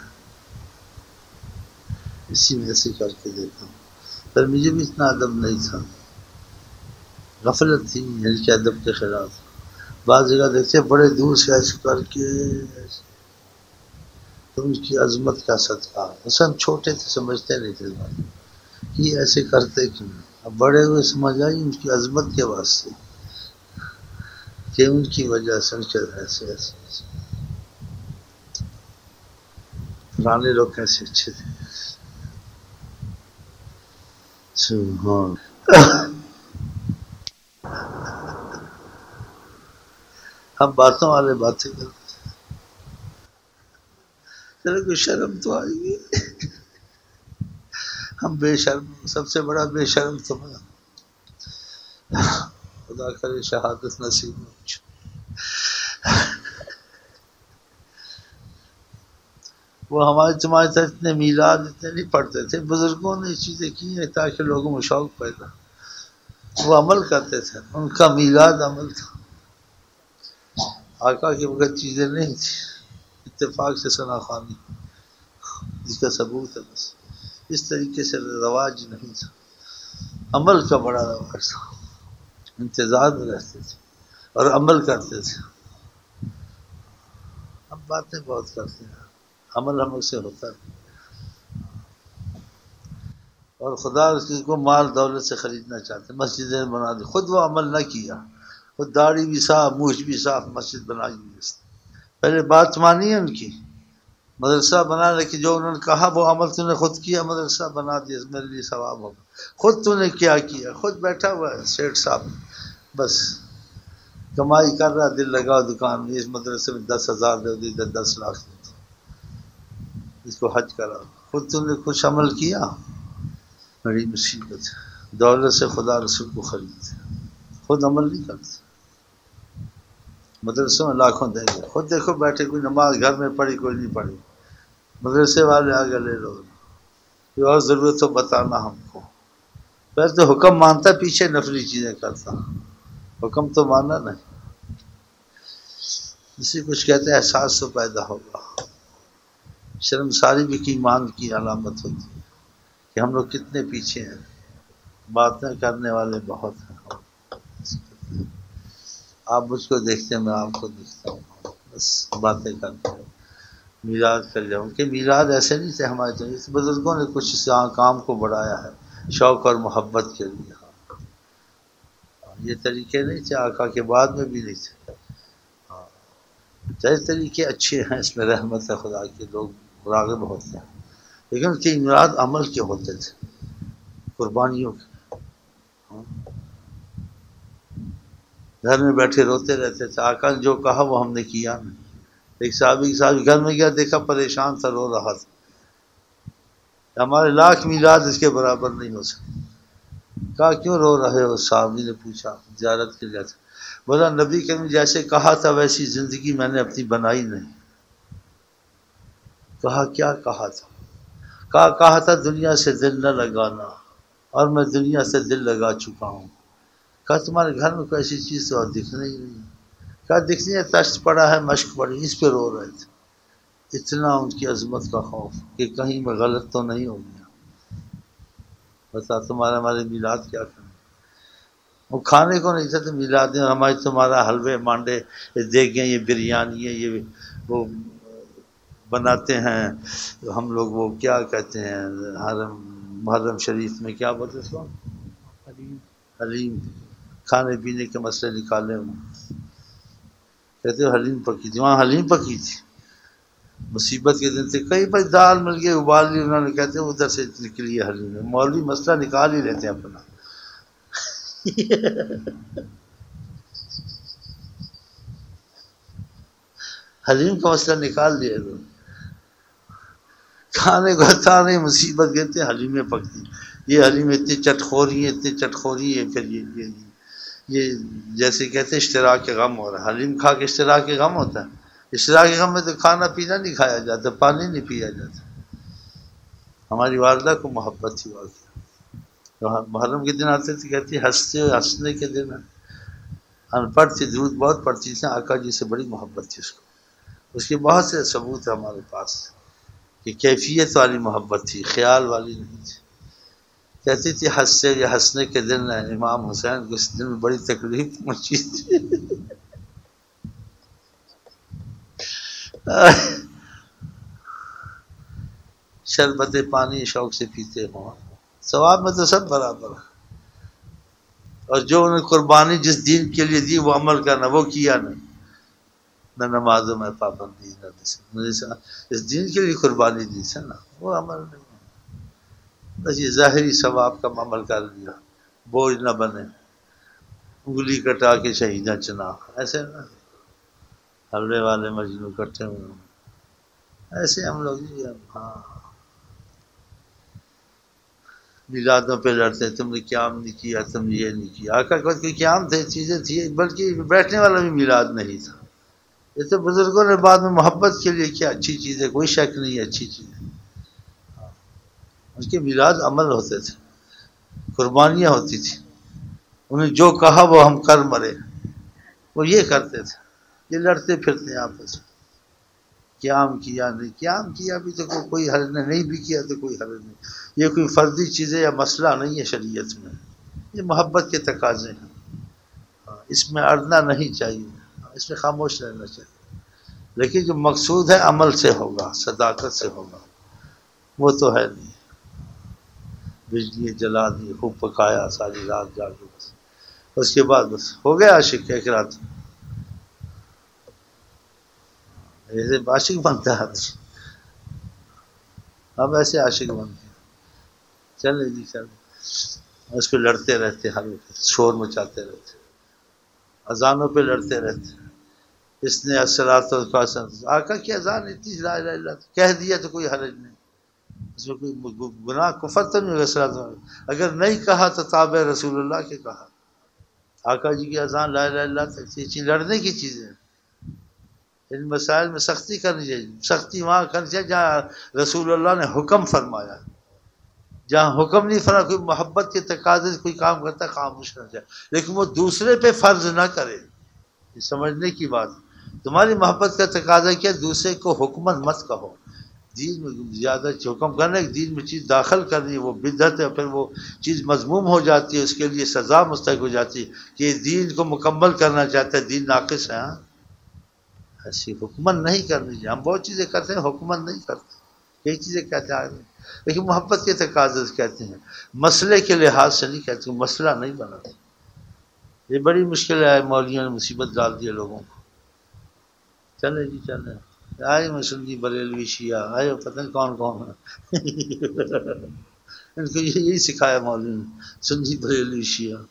اسی میں سے کر کے دیتا ہوں. پر مجھے بھی اتنا ادب نہیں تھا، غفلت تھی یعنی کہ ادب کے خلاف. بعض جگہ دیکھتے بڑے دور سے ایسے کر کے، تو ان کی عظمت کا صدقہ. مثلا چھوٹے تھے سمجھتے نہیں تھے بات کہ ایسے کرتے کیوں. اب بڑے ہوئے سمجھ آئی ان کی عظمت کے واسطے کہ ان کی وجہ سے ان کے ایسے ایسے پرانے لوگ کیسے اچھے تھے. سبحان. ہم باتوں والے باتیں کرتے، چلو کوئی شرم تو آئے گی. ہم بے شرم، سب سے بڑا بے شرم تو میں. خدا کرے شہادت نصیب ہو. وہ ہمارے تمہارے ساتھ اتنے میلاد اتنے نہیں پڑھتے تھے. بزرگوں نے یہ چیزیں کی ہیں تاکہ لوگوں میں شوق پیدا. وہ عمل کرتے تھے، ان کا میلاد عمل تھا. آقا کے وقت چیزیں نہیں تھی، اتفاق سے ثنا خوانی جس کا ثبوت ہے. بس اس طریقے سے رواج نہیں تھا، عمل کا بڑا رواج تھا. انتظار میں رہتے تھے اور عمل کرتے تھے. ہم باتیں بہت کرتے ہیں، عمل ہم سے ہوتا ہے. اور خدا کسی کو مال دولت سے خریدنا چاہتے، مسجدیں بنا دی، خود وہ عمل نہ کیا. خود داڑھی بھی صاف، مونچھ بھی صاف، مسجد بنائی ہوئی. پہلے بات مانی ہے ان کی. مدرسہ بنانے کی جو انہوں نے کہا وہ عمل تو نے خود کیا، مدرسہ بنا دیا، میرے لیے ثواب ہوگا. خود تو نے کیا کیا؟ خود بیٹھا ہوا ہے سیٹ صاحب، بس کمائی کر رہا، دل لگاؤ دکان میں، اس مدرسے میں 10,000 دے دی، 10 لاکھ دے دی، اس کو حج کرا. خود تو نے کچھ عمل کیا؟ بڑی مصیبت ہے. دولت سے خدا رسول کو خریدتے، خود عمل نہیں کرتے. مدرسوں میں لاکھوں دیں گے، خود دیکھو بیٹھے، کوئی نماز گھر میں پڑھی کوئی نہیں پڑھی. مدرسے والے آگے لے لو، کوئی اور ضرورت ہو بتانا ہم کو. پہلے تو حکم مانتا، پیچھے نفلی چیزیں کرتا. حکم تو ماننا نہیں. اسی کچھ کہتے ہیں احساس تو پیدا ہوگا. شرمساری بھی کی ایمان کی علامت ہوتی ہے کہ ہم لوگ کتنے پیچھے ہیں. باتیں کرنے والے بہت ہیں. آپ مجھ کو دیکھتے ہیں، میں آپ کو دیکھتا ہوں، بس باتیں کرتے ہیں. میلاد کر جاؤں کہ میلاد ایسے نہیں تھے ہمارے تو. اس بزرگوں نے کچھ اس کام کو بڑھایا ہے شوق اور محبت کے لیے. یہ طریقے نہیں تھے، آقا کے بعد میں بھی نہیں تھے. یہ طریقے اچھے ہیں، اس میں رحمت ہے خدا کے، لوگ راغب ہوتے ہیں. لیکن ان کے میلاد عمل کے ہوتے تھے، قربانیوں کے. گھر میں بیٹھے روتے رہتے تھے، آقا نے جو کہا وہ ہم نے کیا نہیں. ایک صحابی گھر میں گیا، دیکھا پریشان تھا، رو رہا تھا. ہمارے لاکھ میلاد اس کے برابر نہیں ہو سکتے. کہا کیوں رو رہے ہو؟ صحابی نے پوچھا زیارت کے لیے. بولا نبی کریم جیسے کہا تھا ویسی زندگی میں نے اپنی بنائی نہیں. کہا کیا کہا تھا؟ کہا تھا دنیا سے دل نہ لگانا، اور میں دنیا سے دل لگا چکا ہوں. کہا تمہارے گھر میں کوئی ایسی چیز تو اور دکھنے ہی نہیں. کہا دکھنی ہے، تشت پڑا ہے، مشق پڑی، اس پہ رو رہے تھے. اتنا ان کی عظمت کا خوف کہ کہیں میں غلط تو نہیں ہو گیا. بتا ہمارے میلاد کیا کریں. وہ کھانے کو نہیں تھا تو میلاد میں ہمارے تمہارا حلوے مانڈے دیگیں، یہ بریانی ہے، یہ وہ بناتے ہیں ہم لوگ. وہ کیا کہتے ہیں محرم شریف میں کیا بولتے اس کو؟ حلیم. کھانے پینے کے مسئلے نکالے ہوں. کہتے حلیم پکی تھی، وہاں حلیم پکی تھی. مصیبت کے دن تھے، کئی بار دال مل گئی ابال لی انہوں نے، کہتے ہیں ادھر سے نکلی ہے حلیم. مولوی مسئلہ نکال ہی لیتے ہیں اپنا. حلیم کا مسئلہ نکال دیا تو کھانے کو تھا نہیں. مصیبت کہتے ہیں حلیمیں پکتی. یہ حلیم اتنی چٹخوری ہے، اتنی چٹخوری ہے. پھر یہ جیسے کہتے ہیں اشتراک کے غم ہو رہا ہے. حلیم کھا کے اشتراک کے غم ہوتا ہے؟ اشتراک کے غم میں تو کھانا پینا نہیں کھایا جاتا، پانی نہیں پیا جاتا. ہماری والدہ کو محبت تھی واقعہ. محرم کے دن آتے تھے، کہتی ہنسنے کے دن. ان پڑھ تھی، درود بہت پڑھتی تھی، آقا جی سے بڑی محبت تھی اس کو. اس کے بہت سے ثبوت ہے ہمارے پاس کہ کیفیت والی محبت تھی، خیال والی نہیں تھی. کہتی تھی ہنسنے کے دن امام حسین کو اس دن میں بڑی تکلیف پہنچی تھی. شربت پانی شوق سے پیتے ہوں، ثواب میں تو سب برابر ہے. اور جو انہیں قربانی جس دین کے لیے دی وہ عمل کرنا، وہ کیا نہیں. نہ نمازوں میں پابندی، نہ اس دین کے لیے قربانی دی تھی نا، وہ عمل نہیں. بس یہ ظاہری ثواب کا عمل کر لیا، بوجھ نہ بنے. انگلی کٹا کے شہیدہ چنا، ایسے نا حلوے والے مجنو کٹھے ہوئے ایسے ہم لوگ. ہاں میلادوں پہ لڑتے، تم نے قیام نہیں کیا، تم نے یہ نہیں کیا. آقا کوئی قیام تھے، چیزیں تھی، بلکہ بیٹھنے والا بھی میلاد نہیں تھا. یہ تو بزرگوں نے بعد میں محبت کے لیے کیا. اچھی چیز ہے، کوئی شک نہیں ہے، اچھی چیز ہے. ان کے میلاد عمل ہوتے تھے، قربانیاں ہوتی تھی. انہیں جو کہا وہ ہم کر مرے، وہ یہ کرتے تھے. یہ لڑتے پھرتے آپس میں. قیام کیا نہیں، قیام کیا بھی تو کوئی حرج نہیں بھی کیا تو کوئی حرج نہیں. یہ کوئی فردی چیزیں یا مسئلہ نہیں ہے شریعت میں. یہ محبت کے تقاضے ہیں. اس میں اڑنا نہیں چاہیے، اس میں خاموش رہنا چاہیے. لیکن جو مقصود ہے عمل سے ہوگا، صداقت سے ہوگا. وہ تو ہے نہیں. بجلی جلا دی، خوب پکایا ساری رات جاگے، بس اس کے بعد بس ہو گیا عاشق. ایک رات ایسے عاشق بنتا ہے، اب ایسے عاشق بنتے ہیں. چلے جی چلے. اس پہ لڑتے رہتے، ہر شور مچاتے رہتے، اذانوں پہ لڑتے رہتے. اس نے آقا کی اذان اتنی لا الہ الا اللہ کہہ دیا تو کوئی حرج نہیں. اس میں کوئی گناہ کفر تو نہیں ہوگا. اگر نہیں کہا تو تابع رسول اللہ کے کہا. آقا جی کی اذان لا الہ الا اللہ تک لڑنے کی چیزیں. ان مسائل میں سختی کرنی چاہیے. سختی وہاں کرنی چاہیے جہاں رسول اللہ نے حکم فرمایا. جہاں حکم نہیں فرمایا، کوئی محبت کے تقاضے سے کوئی کام کرتا ہے، خاموش کرنا چاہیے. لیکن وہ دوسرے پہ فرض نہ کرے. یہ سمجھنے کی بات. تمہاری محبت کا تقاضا کیا؟ دوسرے کو حکمت مت کہو. دین میں زیادہ حکم کرنا، ایک دین میں چیز داخل کرنی، وہ بدعت ہے. پھر وہ چیز مذموم ہو جاتی ہے، اس کے لیے سزا مستحق ہو جاتی ہے کہ یہ دین کو مکمل کرنا چاہتا ہے، دین ناقص ہے. ایسی حکمت نہیں کرنی چاہیے. ہم بہت چیزیں کرتے ہیں، حکمت نہیں کرتے. کئی چیزیں کہتے ہیں لیکن محبت کے تقاضے سے کہتے ہیں، مسئلے کے لحاظ سے نہیں کہتے. مسئلہ نہیں بناتے. یہ بڑی مشکل ہے، مولویوں نے مصیبت ڈال دی لوگوں کو. چلے جی چلے. آئے میں سنی بریلوی شیعہ آئے، پتہ نہیں کون کون ہے. ان کو یہی سکھایا مولوی نے، سنی بریلوی شیعہ.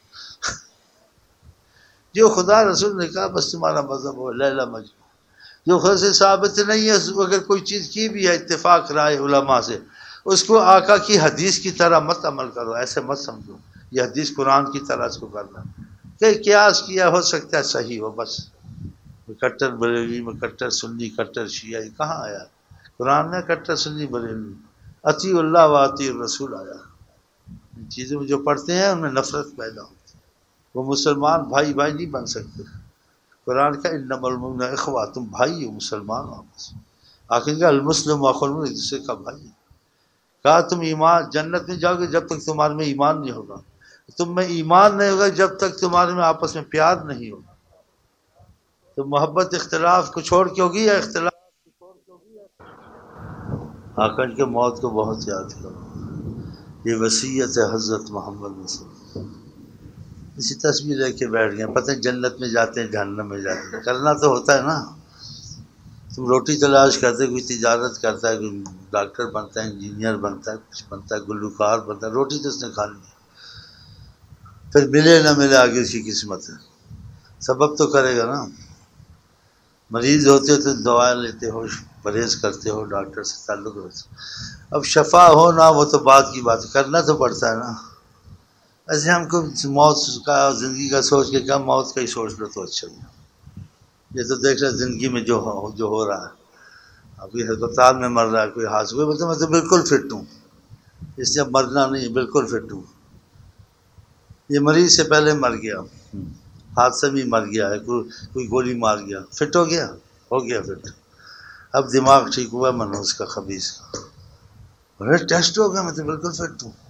جو خدا رسول نے کہا بس تمہارا مذہب ہو، لیلا مجنون. جو خود سے ثابت نہیں ہے، اگر کوئی چیز کی بھی ہے اتفاق رائے علماء سے، اس کو آقا کی حدیث کی طرح مت عمل کرو، ایسے مت سمجھو یہ حدیث قرآن کی طرح اس کو کرنا کہ قیاس کیا ہو سکتا ہے صحیح ہو، بس کٹر بریلوی میں کٹر سنی کٹر شیعہ کہاں آیا؟ قرآن میں کٹر سنی بریلوی اطیع اللہ و اطیع الرسول آیا. ان چیزوں میں جو پڑھتے ہیں ان میں نفرت پیدا ہوتی ہے، وہ مسلمان بھائی بھائی نہیں بن سکتے. قرآن کا انما المؤمنون اخوہ، تم بھائی ہو، مسلمان ہو. آخر کا المسلم اخو المسلم، ایک دوسرے کا بھائی ہے. کہا تم ایمان جنت میں جاؤ گے جب تک تمہارے میں ایمان نہیں ہوگا، تم میں ایمان نہیں ہوگا جب تک تمہارے میں آپس میں پیار نہیں ہوگا. تو محبت اختلاف کو چھوڑ کے ہوگی یا اختلاف کو چھوڑ کے ہوگی؟ آقا کے موت کو بہت یاد کرو، یہ وصیت ہے حضرت محمد صلی اللہ علیہ وسلم. اسی تصویر لے کے بیٹھ گئے، پتہ ہے جنت میں جاتے ہیں جہنم میں جاتے ہیں، کرنا تو ہوتا ہے نا. تم روٹی تلاش کرتے، کوئی تجارت کرتا ہے، کوئی ڈاکٹر بنتا ہے، انجینئر بنتا ہے، کچھ بنتا ہے، گلوکار بنتا ہے، روٹی تو اس نے کھانی ہے. پھر ملے نہ ملے آگے اس کی قسمت ہے، سبب تو کرے گا نا. مریض ہوتے ہو تو دعا لیتے ہو، پرہیز کرتے ہو، ڈاکٹر سے تعلق رکھتے ہو. اب شفا ہو نہ وہ تو بات کی بات، کرنا تو پڑتا ہے نا. ایسے ہم کو موت کا زندگی کا سوچ کے کیا، موت کا ہی سوچ لو تو اچھا ہے. یہ تو دیکھ رہے زندگی میں جو ہو رہا ہے، ابھی ہسپتال میں مر رہا ہے کوئی، حادثے بولتے میں تو بالکل فٹ ہوں، اس سے اب مرنا نہیں، بالکل فٹ ہوں. یہ مریض سے پہلے مر گیا، حادثے میں مر گیا ہے، کوئی گولی مار گیا، فٹ ہو گیا فٹ. اب دماغ ٹھیک ہوا منوج کا خبیث کا، ارے ٹیسٹ ہو گیا، میں تو بالکل فٹ ہوں،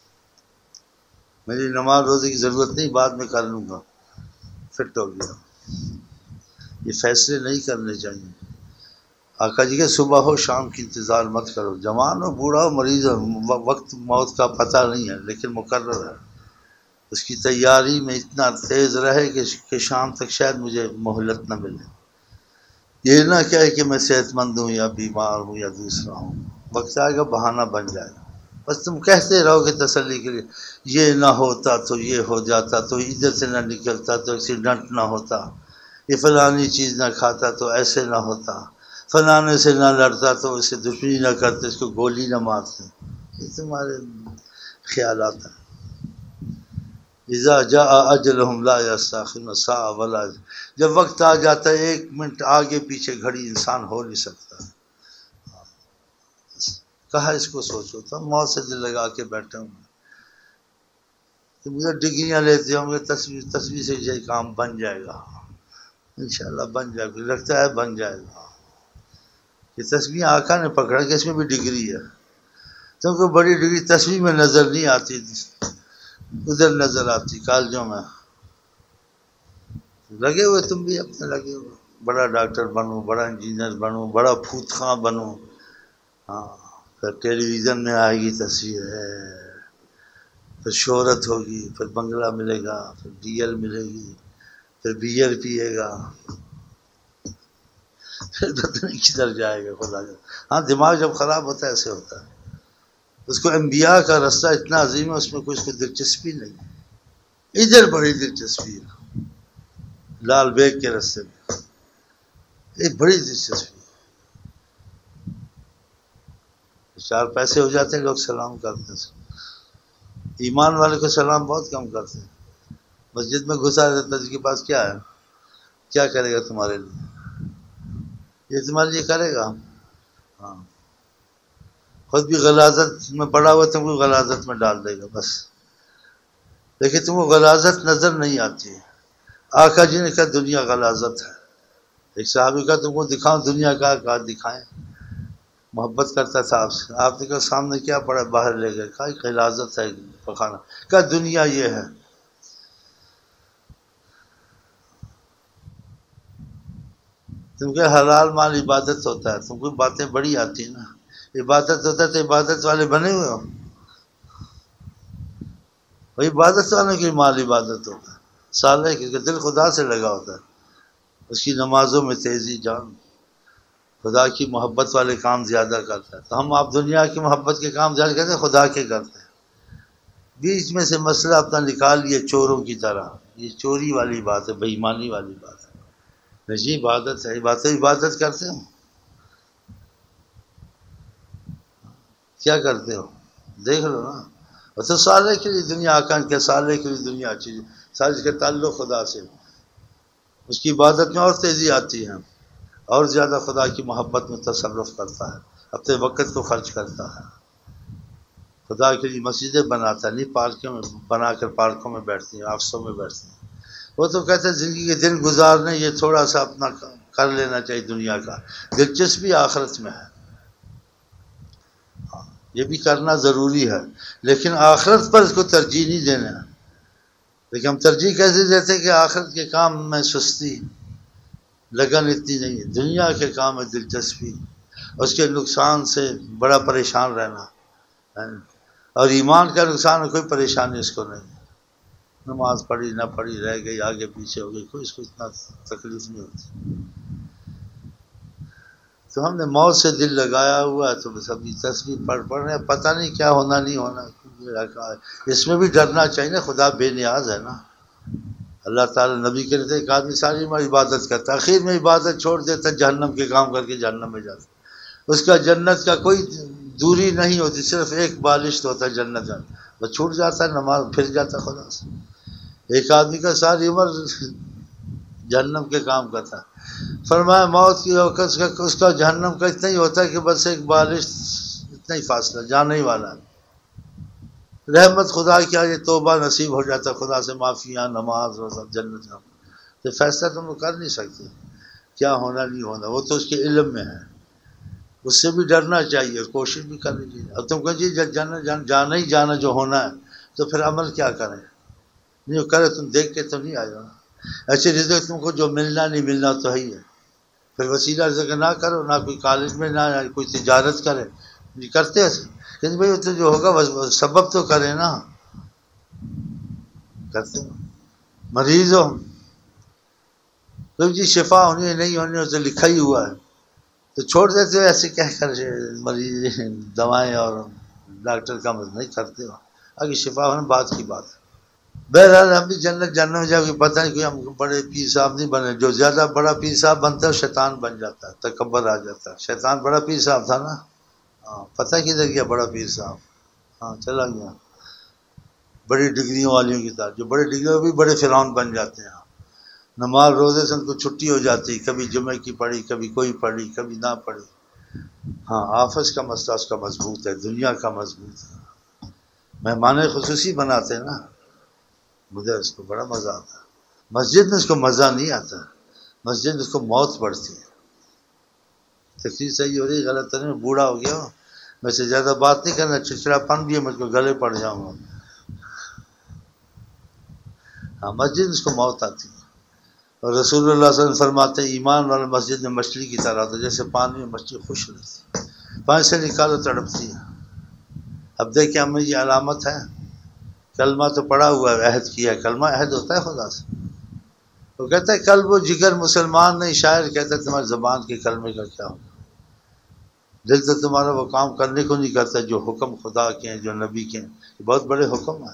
میری نماز روزے کی ضرورت نہیں، بعد میں کر لوں گا، فٹ ہو گیا. یہ فیصلے نہیں کرنے چاہیے. آقا جی کہ صبح ہو شام کی انتظار مت کرو، جوان ہو بوڑھا ہو مریض ہو، وقت موت کا پتہ نہیں ہے لیکن مقرر ہے. اس کی تیاری میں اتنا تیز رہے کہ شام تک شاید مجھے مہلت نہ ملے. یہ نہ کہے کہ میں صحت مند ہوں یا بیمار ہوں یا دوسرا ہوں، وقت آئے گا بہانہ بن جائے گا. بس تم کہتے رہو گے تسلی کے لیے، یہ نہ ہوتا تو یہ ہو جاتا، تو ادھر سے نہ نکلتا تو ایکسیڈنٹ نہ ہوتا، یہ فلانی چیز نہ کھاتا تو ایسے نہ ہوتا، فلانے سے نہ لڑتا تو اسے دشمنی نہ کرتے، اس کو گولی نہ مارتے. یہ تمہارے خیالات ہیں. اذا جاء اجلهم لا يستاخرون ساعة ولا، جب وقت آ جاتا ہے ایک منٹ آگے پیچھے گھڑی انسان ہو نہیں سکتا. کہا اس کو سوچو، تو موت سے دل لگا کے بیٹھے ہوں گے. تو مجھے ڈگریاں لیتے ہوں گے، تصویر سے یہ کام بن جائے گا، انشاءاللہ بن جائے گا، لگتا ہے بن جائے گا. یہ تصویر آقا نے پکڑا کہ اس میں بھی ڈگری ہے، کیونکہ بڑی ڈگری تصویر میں نظر نہیں آتی، ادھر نظر آتی کالجوں میں. لگے ہوئے تم بھی اپنے لگے ہوئے، بڑا ڈاکٹر بنو، بڑا انجینئر بنو، بڑا پھوت خاں بنو. ہاں پھر ٹیلی ویژن میں آئے گی تصویر ہے، پھر شہرت ہوگی، پھر بنگلہ ملے گا، پھر ڈی ایل ملے گی، پھر بیئر پیے گا، پھر پتہ نہیں کدھر جائے گا خدا جائے. ہاں دماغ جب خراب ہوتا ہے ایسے ہوتا ہے. اس کو انبیاء کا رستہ اتنا عظیم ہے، اس میں کوئی دلچسپی نہیں. ادھر بڑی دلچسپی ہے، لال بیگ کے رستے میں ایک بڑی دلچسپی. چار پیسے ہو جاتے ہیں لوگ سلام کرتے ہیں، ایمان والے کو سلام بہت کم کرتے ہیں. مسجد میں گھسا رہتا ہے، جس کے پاس کیا ہے، کیا کرے گا تمہارے لیے، یہ تمہارے لیے کرے گا. ہاں خود بھی غلاظت میں پڑا ہوا، تم کو غلاظت میں ڈال دے گا بس. لیکن تم کو غلاظت نظر نہیں آتی. آقا جی نے کہا دنیا غلاظت ہے. ایک صحابی کا تم کو دکھاؤں دنیا کا، کہا دکھائیں. محبت کرتا تھا آپ سے، آپ نے کہا سامنے کیا پڑا، باہر لے گئے، کہا غلاظت ہے پکانا، کہا دنیا یہ ہے. تم کہ حلال مال عبادت ہوتا ہے، تم کو باتیں بڑی آتی ہیں نا. عبادت ہوتا ہے تو عبادت والے بنے ہوئے ہو، وہ عبادت والوں کی مال عبادت ہوتا ہے. صالح کے دل خدا سے لگا ہوتا ہے، اس کی نمازوں میں تیزی جان، خدا کی محبت والے کام زیادہ کرتا ہے. تو ہم آپ دنیا کی محبت کے کام زیادہ کرتے ہیں، خدا کے کرتے ہیں. بیچ میں سے مسئلہ اپنا نکال لیے چوروں کی طرح، یہ چوری والی بات ہے، بے ایمانی والی بات ہے. نہیں عبادت ہے، عبادت کرتے ہیں. کیا کرتے ہو دیکھ لو نا. اور تو سالے کے لیے دنیا آکان کے سالے کے لیے دنیا اچھی سارے کے تعلق خدا سے اس کی عبادت میں اور تیزی آتی ہے اور زیادہ خدا کی محبت میں تصرف کرتا ہے اپنے وقت کو خرچ کرتا ہے خدا کے لیے مسجدیں بناتا ہے نہیں پارکوں میں بنا کر پارکوں میں بیٹھتی ہیں آفسوں میں بیٹھتی ہیں. وہ تو کہتے ہیں زندگی کے دن گزارنے یہ تھوڑا سا اپنا کر لینا چاہیے دنیا کا دلچسپی آخرت میں ہے یہ بھی کرنا ضروری ہے لیکن آخرت پر اس کو ترجیح نہیں دینا. لیکن ہم ترجیح کیسے دیتے کہ آخرت کے کام میں سستی لگن اتنی نہیں ہے دنیا کے کام میں دلچسپی اس کے نقصان سے بڑا پریشان رہنا اور ایمان کا نقصان کوئی پریشانی اس کو نہیں نماز پڑھی نہ پڑھی رہ گئی آگے پیچھے ہو گئی کوئی اس کو اتنا تکلیف نہیں ہوتی. تو ہم نے موت سے دل لگایا ہوا ہے تو بس ابھی تصویر پڑھ رہے ہیں پتہ نہیں کیا ہونا نہیں ہونا اس میں بھی ڈرنا چاہیے نا خدا بے نیاز ہے نا. اللہ تعالیٰ نبی کہتے ایک آدمی ساری عمر عبادت کرتا آخر میں عبادت چھوڑ دیتا جہنم کے کام کر کے جہنم میں جاتا اس کا جنت کا کوئی دوری نہیں ہوتی صرف ایک بالشت ہوتا ہے جنت کا بس چھوٹ جاتا ہے نماز پھر جاتا خدا سے. ایک آدمی کا ساری عمر جہنم کے کام کرتا ہے فرمایا موت کی وقت اس کا جہنم کا اتنا ہی ہوتا ہے کہ بس ایک بالش اتنا ہی فاصلہ جانے ہی والا ہے. رحمت خدا کیا یہ توبہ نصیب ہو جاتا خدا سے معافیاں نماز روزہ جنت کا تو فیصلہ تم لوگ کر نہیں سکتے کیا ہونا نہیں ہونا وہ تو اس کے علم میں ہے اس سے بھی ڈرنا چاہیے کوشش بھی کرنی چاہیے. اب تم کہو جی جانا ہی جانا جو ہونا ہے تو پھر عمل کیا کریں نہیں کرے تم دیکھ کے تو نہیں آئے گا ایسے رزق تم کو جو ملنا نہیں ملنا تو ہی ہے پھر وسیلہ رزق نہ کرو نہ کوئی کالج میں نہ کوئی تجارت کرے کرتے ایسے کہ بھائی تو جو ہوگا سبب تو کرے نا کرتے مریض ہو تو جی شفا ہونی ہے نہیں ہونی اسے لکھا ہی ہوا ہے تو چھوڑ دیتے ہو ایسے کہہ کر مریض دوائیں اور ڈاکٹر کا مدد نہیں کرتے ہو آگے شفا ہونے بعد کی بات ہے. بہرحال ہم بھی جنت جاننے میں جا کے پتہ نہیں کوئی ہم بڑے پیر صاحب نہیں بنے جو زیادہ بڑا پیر صاحب بنتا ہے شیطان بن جاتا ہے تکبر آ جاتا ہے. شیطان بڑا پیر صاحب تھا نا ہاں پتہ کدھر گیا بڑا پیر صاحب ہاں چلا گیا بڑی ڈگریوں والیوں کی طرح جو بڑے ڈگریوں بھی بڑے فرعون بن جاتے ہیں. نماز روزے سے ان کو چھٹی ہو جاتی کبھی جمعے کی پڑھی کبھی کوئی پڑھی کبھی نہ پڑھی. ہاں آفس کا مسئلہ اس کا مضبوط ہے دنیا کا مضبوط ہے مہمان خصوصی بناتے ہیں نا مجھے اس کو بڑا مزہ آتا ہے. مسجد میں اس کو مزہ نہیں آتا مسجد میں اس کو موت پڑتی ہے. تقریر صحیح ہو رہی غلط نہیں بوڑھا ہو گیا میں سے زیادہ بات نہیں کرنا چڑچڑا پن بھی ہے مجھ کو گلے پڑ جاؤں گا. ہاں مسجد میں اس کو موت آتی ہے اور رسول اللہ صلی اللہ علیہ وسلم فرماتے ہیں ایمان والا مسجد میں مچھلی کی طرح ہوتا ہے جیسے پانی میں مچھلی خوش رہتی پانی سے نکالو تڑپتی ہے. اب دیکھیں ہمیں یہ علامت ہے کلمہ تو پڑا ہوا ہے عہد کیا ہے کلمہ عہد ہوتا ہے خدا سے وہ کہتا ہے قلب و جگر مسلمان نہیں شاعر کہتا ہے تمہاری زبان کے کلمے کا کیا ہوگا دل تو تمہارا وہ کام کرنے کو نہیں کرتا جو حکم خدا کے ہیں جو نبی کے ہیں یہ بہت بڑے حکم ہیں.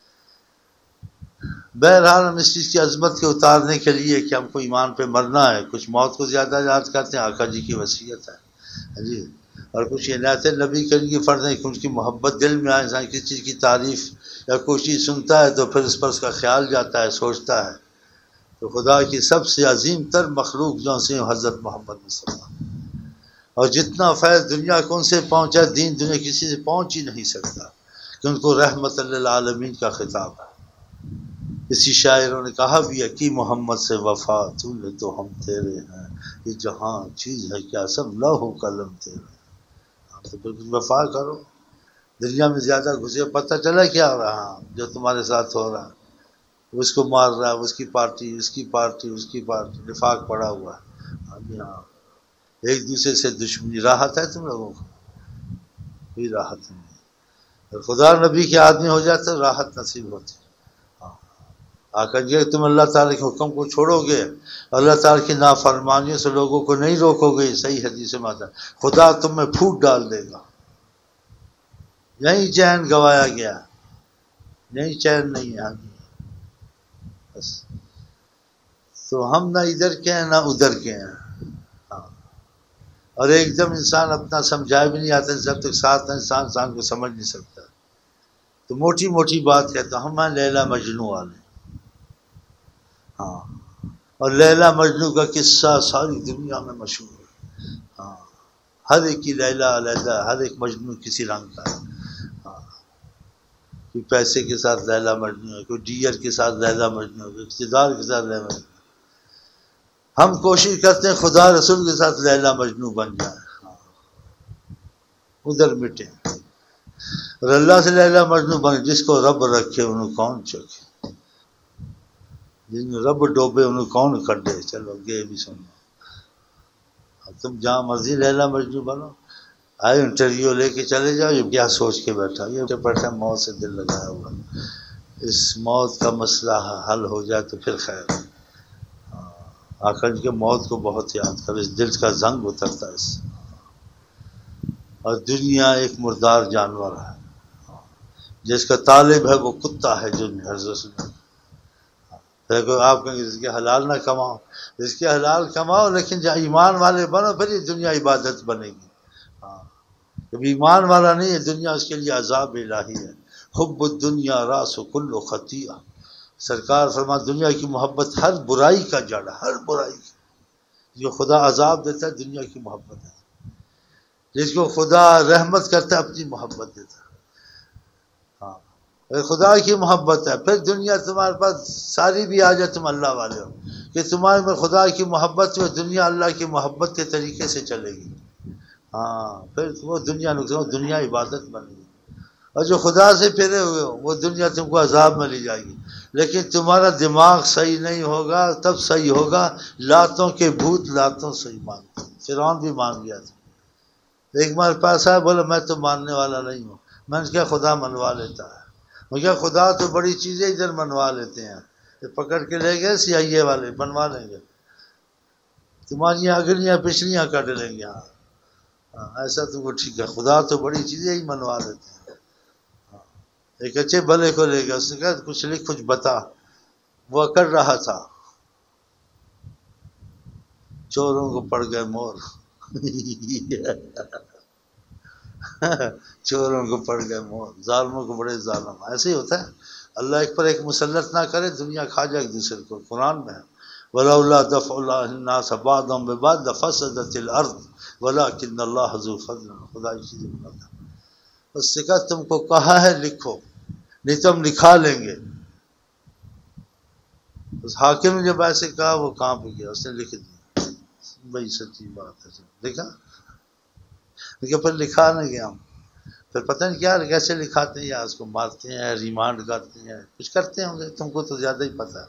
بہرحال ہم اس چیز کی عظمت کے اتارنے کے لیے کہ ہم کو ایمان پہ مرنا ہے کچھ موت کو زیادہ یاد کرتے ہیں آقا جی کی وصیت ہے جی اور کچھ عنایت نبی کریم کی فرض ہے کہ ان کی محبت دل میں آئے انسان کسی چیز کی تعریف یا کوئی چیز سنتا ہے تو پھر اس پر اس کا خیال جاتا ہے سوچتا ہے. تو خدا کی سب سے عظیم تر مخلوق جو سے حضرت محمد مصطفیٰ اور جتنا فیض دنیا کو ان سے پہنچا دین دنیا کسی سے پہنچ ہی نہیں سکتا کہ ان کو رحمت للعالمین کا خطاب ہے. اسی شاعروں نے کہا بھی ہے کہ محمد سے وفا تو نے تو ہم تیرے ہیں یہ جہاں چیز ہے کیا سب لوح و قلم تیرے تو بالکل وفا کرو دنیا میں زیادہ گھسے پتہ چلا کیا ہو رہا جو تمہارے ساتھ ہو رہا اس کو مار رہا ہے اس کی پارٹی اس کی پارٹی اس کی پارٹی نفاق پڑا ہوا ہے. ہاں ایک دوسرے سے دشمنی راحت ہے تم لوگوں کو کوئی راحت نہیں خدا نبی کے آدمی ہو جاتے راحت نصیب ہوتی. آقا جی تم اللہ تعالیٰ کے حکم کو چھوڑو گے اللہ تعالیٰ کی نافرمانیوں سے لوگوں کو نہیں روکو گے صحیح حدیث میں آتا ہے خدا تم میں پھوٹ ڈال دے گا. یہی چین گوایا گیا یہی چین نہیں ہے بس تو ہم نہ ادھر کے ہیں نہ ادھر کے ہیں. ہاں اور ایک دم انسان اپنا سمجھا بھی نہیں آتا، جب تک ساتھ انسان کو سمجھ نہیں سکتا، تو موٹی موٹی بات کہتا ہوں میں لیلا مجنو والے. ہاں، اور لیلا مجنو کا قصہ ساری دنیا میں مشہور ہے. ہاں، ہر ایک کی لیلا علیحدہ، ہر ایک مجنو کسی رنگ کا ہے. ہاں، کوئی پیسے کے ساتھ لیلا مجنو ہے، کوئی ڈیئر کے ساتھ لیلا مجنو ہے، کوئی اقتدار کے ساتھ لیلا مجنو. ہم کوشش کرتے ہیں خدا رسول کے ساتھ لیلا مجنو بن جائے، ادھر مٹے. اور اللہ سے لیلا مجنو بن، جس کو رب رکھے انہوں کون چکے، جن میں رب ڈوبے انہوں کون کھڈے. چلو یہ بھی سنو، تم جہاں مرضی لیلا مجنو بنو. آئے انٹرویو لے کے چلے جاؤ، یہ کیا سوچ کے بیٹھا، یہ بیٹھا موت سے دل لگایا ہوا، اس موت کا مسئلہ حل ہو جائے تو پھر خیر. آخر کے موت کو بہت یاد کر، اس دل کا زنگ اترتا ہے اس سے. اور دنیا ایک مردار جانور ہے، جس کا طالب ہے وہ کتا ہے، جو حضرت آپ کہیں اس کے حلال نہ کماؤ، اس کے حلال کماؤ، لیکن جب ایمان والے بنو پھر یہ دنیا عبادت بنے گی. ہاں، جب ایمان والا نہیں ہے دنیا اس کے لیے عذاب الہی ہے. حب الدنیا راس کل خطیہ. سرکار فرما دنیا کی محبت ہر برائی کا جڑ، ہر برائی کا. جو خدا عذاب دیتا ہے دنیا کی محبت ہے، جس کو خدا رحمت کرتا ہے اپنی محبت دیتا ہے. ہاں، اگر خدا کی محبت ہے پھر دنیا تمہارے پاس ساری بھی آ جائے، تم اللہ والے ہو کہ تمہارے میں خدا کی محبت ہے، دنیا اللہ کی محبت کے طریقے سے چلے گی. ہاں، پھر وہ دنیا عبادت بن گئی. اور جو خدا سے پھرے ہوئے ہو وہ دنیا تم کو عذاب میں لے جائے گی. لیکن تمہارا دماغ صحیح نہیں ہوگا تب صحیح ہوگا. لاتوں کے بھوت لاتوں سے ہی مانتے، فرعون بھی مان گیا تھا. ایک بار پاس آیا، بولا میں تو ماننے والا نہیں ہوں. میں نے کہا خدا منوا لیتا ہے. میں کہا خدا تو بڑی چیزیں ادھر منوا لیتے ہیں، پکڑ کے لے گئے CIA والے، بنوا لیں گے تمہاری اگلیاں پچھلیاں کٹ لیں گے. ہاں، ایسا تو وہ ٹھیک ہے، خدا تو بڑی چیزیں ہی منوا لیتے ہیں. ایک اچھے بھلے کو لے گیا، اس نے کہا کچھ لکھ، کچھ بتا. وہ کر رہا تھا، چوروں کو پڑ گئے مور. چوروں کو پڑ گئے مور، ظالموں کو بڑے ظالم. ایسے ہی ہوتا ہے، اللہ ایک پر ایک مسلط نہ کرے، دنیا کھا جائے ایک دوسرے کو. قرآن میں ہے وَلَوْلَا دَفْعُ اللَّهِ النَّاسَ بَعْضَهُم بِبَعْضٍ لَفَسَدَتِ الْأَرْضُ وَلَٰكِنَّ اللَّهَ ذُو فَضْلٍ. خدا کی چیزیں بناتا ہے. اس سے کہا تم کو کہا ہے لکھو، نہیں تو ہم لکھا لیں گے. اس حاکم نے جب ایسے کہا وہ کانپ گیا، اس نے لکھ دیا. بھائی سچی بات ہے، دیکھا. لیکن پھر لکھا نہیں گیا. ہم پھر پتہ نہیں کیا کیسے لکھاتے ہیں، یا اس کو مارتے ہیں، ریمانڈ کرتے ہیں، کچھ کرتے ہوں گے، تم کو تو زیادہ ہی پتہ ہے.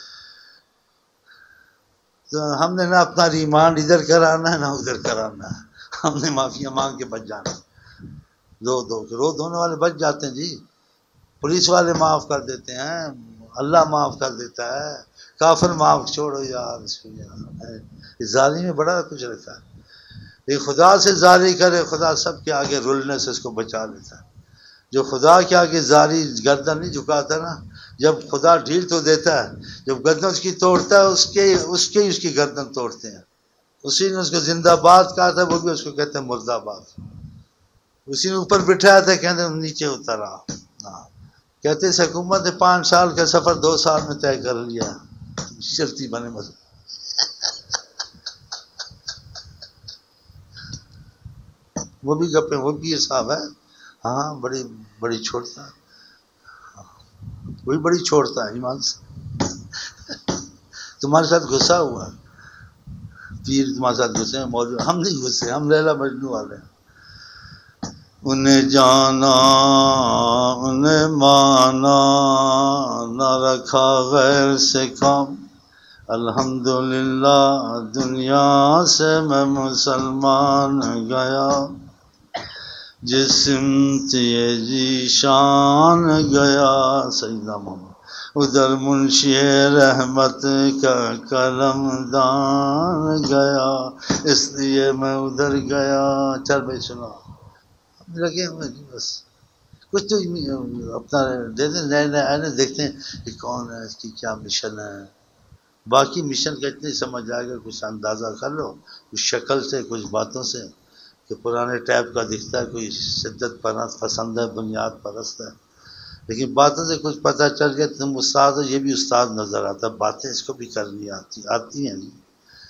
تو ہم نے نہ اپنا ریمانڈ ادھر کرانا ہے نہ ادھر کرانا ہے. ہم نے معافیاں مانگ کے بچ جانا. رو دھونے والے بچ جاتے ہیں جی، پولیس والے معاف کر دیتے ہیں، اللہ معاف کر دیتا ہے، کافر معاف. چھوڑو یار اس کو، اس ظالم میں بڑا کچھ رکھا ہے. یہ خدا سے زاری کرے، خدا سب کے آگے رلنے سے اس کو بچا لیتا ہے. جو خدا کے آگے زاری گردن نہیں جھکاتا نا، جب خدا ڈھیل تو دیتا ہے، جب گردن اس کی توڑتا ہے اس کی گردن توڑتے ہیں. اسی نے اس کو زندہ باد کہا تھا، وہ بھی اس کو کہتے ہیں مرد آباد. اسی نے اوپر بٹھایا تھا، کہتے ہیں نیچے اترا. کہتے ہیں حکومت نے 5 سال کا سفر 2 سال میں طے کر لیا. چلتی بنے مسئلہ. وہ بھی گپے، وہ بھی حساب ہے. ہاں، بڑی چھوڑتا ہے، وہی بڑی چھوڑتا ہے ایمان سے. تمہارے ساتھ غصہ ہوا، پیر تمہارے ساتھ غصے ہیں، مولوی. ہم نہیں غصے، ہم لیلا مجنو والے ہیں. انہیں جانا انہیں مانا، نہ رکھا غیر سے کام. الحمدللہ دنیا سے میں مسلمان گیا، جس سمت یہ ذیشان گیا. سیدنا محمد ادھر منشی رحمت کا قلم دان گیا، اس لیے میں ادھر گیا. چل بھائی سنا لگے ہوئے بس کچھ تو اپنا دے دیں، نئے نئے آئے دیکھتے ہیں کہ کون ہے، اس کی کیا مشن ہے. باقی مشن کا اتنی سمجھ آئے گا، کچھ اندازہ کر لو کچھ شکل سے، کچھ باتوں سے، کہ پرانے ٹائپ کا دکھتا ہے، کوئی شدت پسند ہے، بنیاد پرست ہے، لیکن باتوں سے کچھ پتہ چل گیا تم استاد ہو، یہ بھی استاد نظر آتا ہے، باتیں اس کو بھی کرنی آتی ہیں نہیں۔